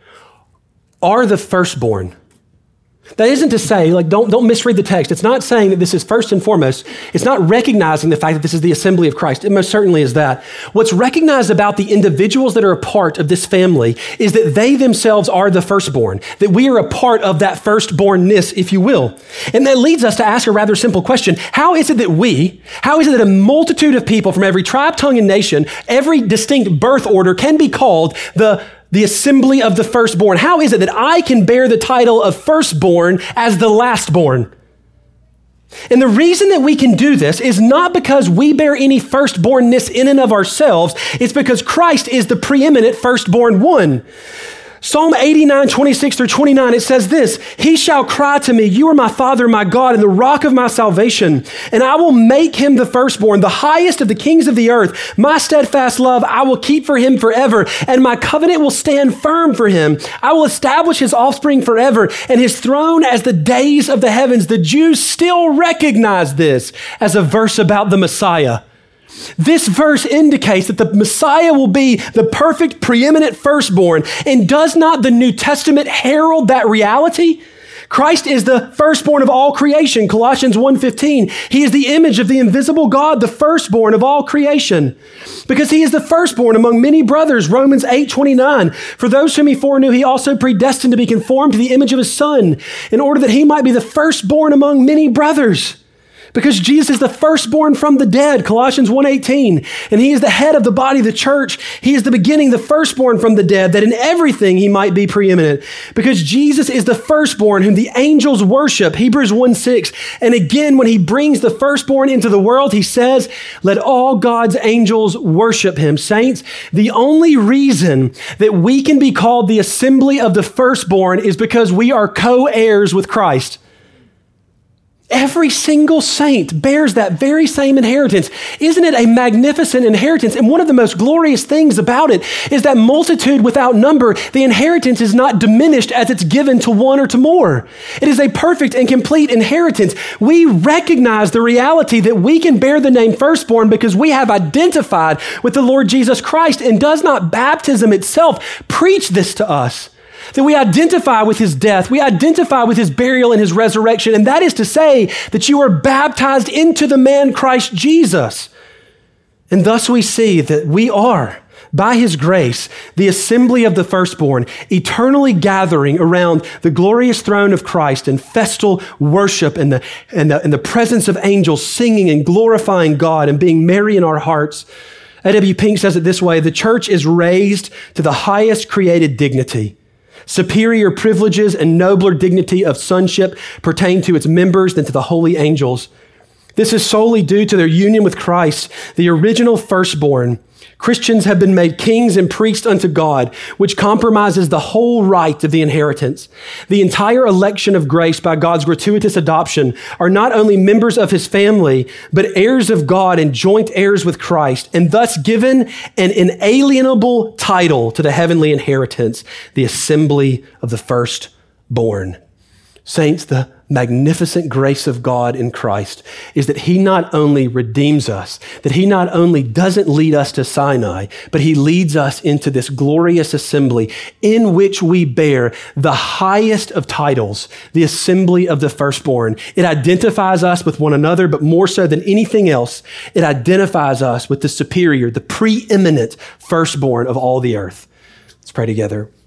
S2: are the firstborn. That isn't to say, like, don't, don't misread the text. It's not saying that this is first and foremost. It's not recognizing the fact that this is the assembly of Christ. It most certainly is that. What's recognized about the individuals that are a part of this family is that they themselves are the firstborn, that we are a part of that firstbornness, if you will. And that leads us to ask a rather simple question. How is it that we, how is it that a multitude of people from every tribe, tongue, and nation, every distinct birth order can be called the The assembly of the firstborn? How is it that I can bear the title of firstborn as the lastborn? And the reason that we can do this is not because we bear any firstbornness in and of ourselves. It's because Christ is the preeminent firstborn one. Psalm eighty-nine, twenty-six through twenty-nine, it says this, he shall cry to me, you are my Father, my God, and the rock of my salvation, and I will make him the firstborn, the highest of the kings of the earth. My steadfast love I will keep for him forever, and my covenant will stand firm for him. I will establish his offspring forever, and his throne as the days of the heavens. The Jews still recognize this as a verse about the Messiah. This verse indicates that the Messiah will be the perfect, preeminent firstborn. And does not the New Testament herald that reality? Christ is the firstborn of all creation, Colossians one fifteen. He is the image of the invisible God, the firstborn of all creation. Because he is the firstborn among many brothers, Romans eight twenty-nine. For those whom he foreknew, he also predestined to be conformed to the image of his Son, in order that he might be the firstborn among many brothers. Because Jesus is the firstborn from the dead, Colossians one eighteen, and he is the head of the body of the church. He is the beginning, the firstborn from the dead, that in everything he might be preeminent. Because Jesus is the firstborn whom the angels worship, Hebrews one six. And again, when he brings the firstborn into the world, he says, let all God's angels worship him. Saints, the only reason that we can be called the assembly of the firstborn is because we are co-heirs with Christ. Every single saint bears that very same inheritance. Isn't it a magnificent inheritance? And one of the most glorious things about it is that multitude without number, the inheritance is not diminished as it's given to one or to more. It is a perfect and complete inheritance. We recognize the reality that we can bear the name firstborn because we have identified with the Lord Jesus Christ. And does not baptism itself preach this to us? That we identify with his death, we identify with his burial and his resurrection, and that is to say that you are baptized into the man Christ Jesus. And thus we see that we are, by his grace, the assembly of the firstborn, eternally gathering around the glorious throne of Christ in festal worship and the, and the, and the presence of angels singing and glorifying God and being merry in our hearts. A W Pink says it this way, the church is raised to the highest created dignity. Superior privileges and nobler dignity of sonship pertain to its members than to the holy angels. This is solely due to their union with Christ, the original firstborn. Christians have been made kings and priests unto God, which compromises the whole right of the inheritance. The entire election of grace by God's gratuitous adoption are not only members of his family, but heirs of God and joint heirs with Christ, and thus given an inalienable title to the heavenly inheritance, the assembly of the firstborn. Saints, the magnificent grace of God in Christ is that he not only redeems us, that he not only doesn't lead us to Sinai, but he leads us into this glorious assembly in which we bear the highest of titles, the assembly of the firstborn. It identifies us with one another, but more so than anything else, it identifies us with the superior, the preeminent firstborn of all the earth. Let's pray together.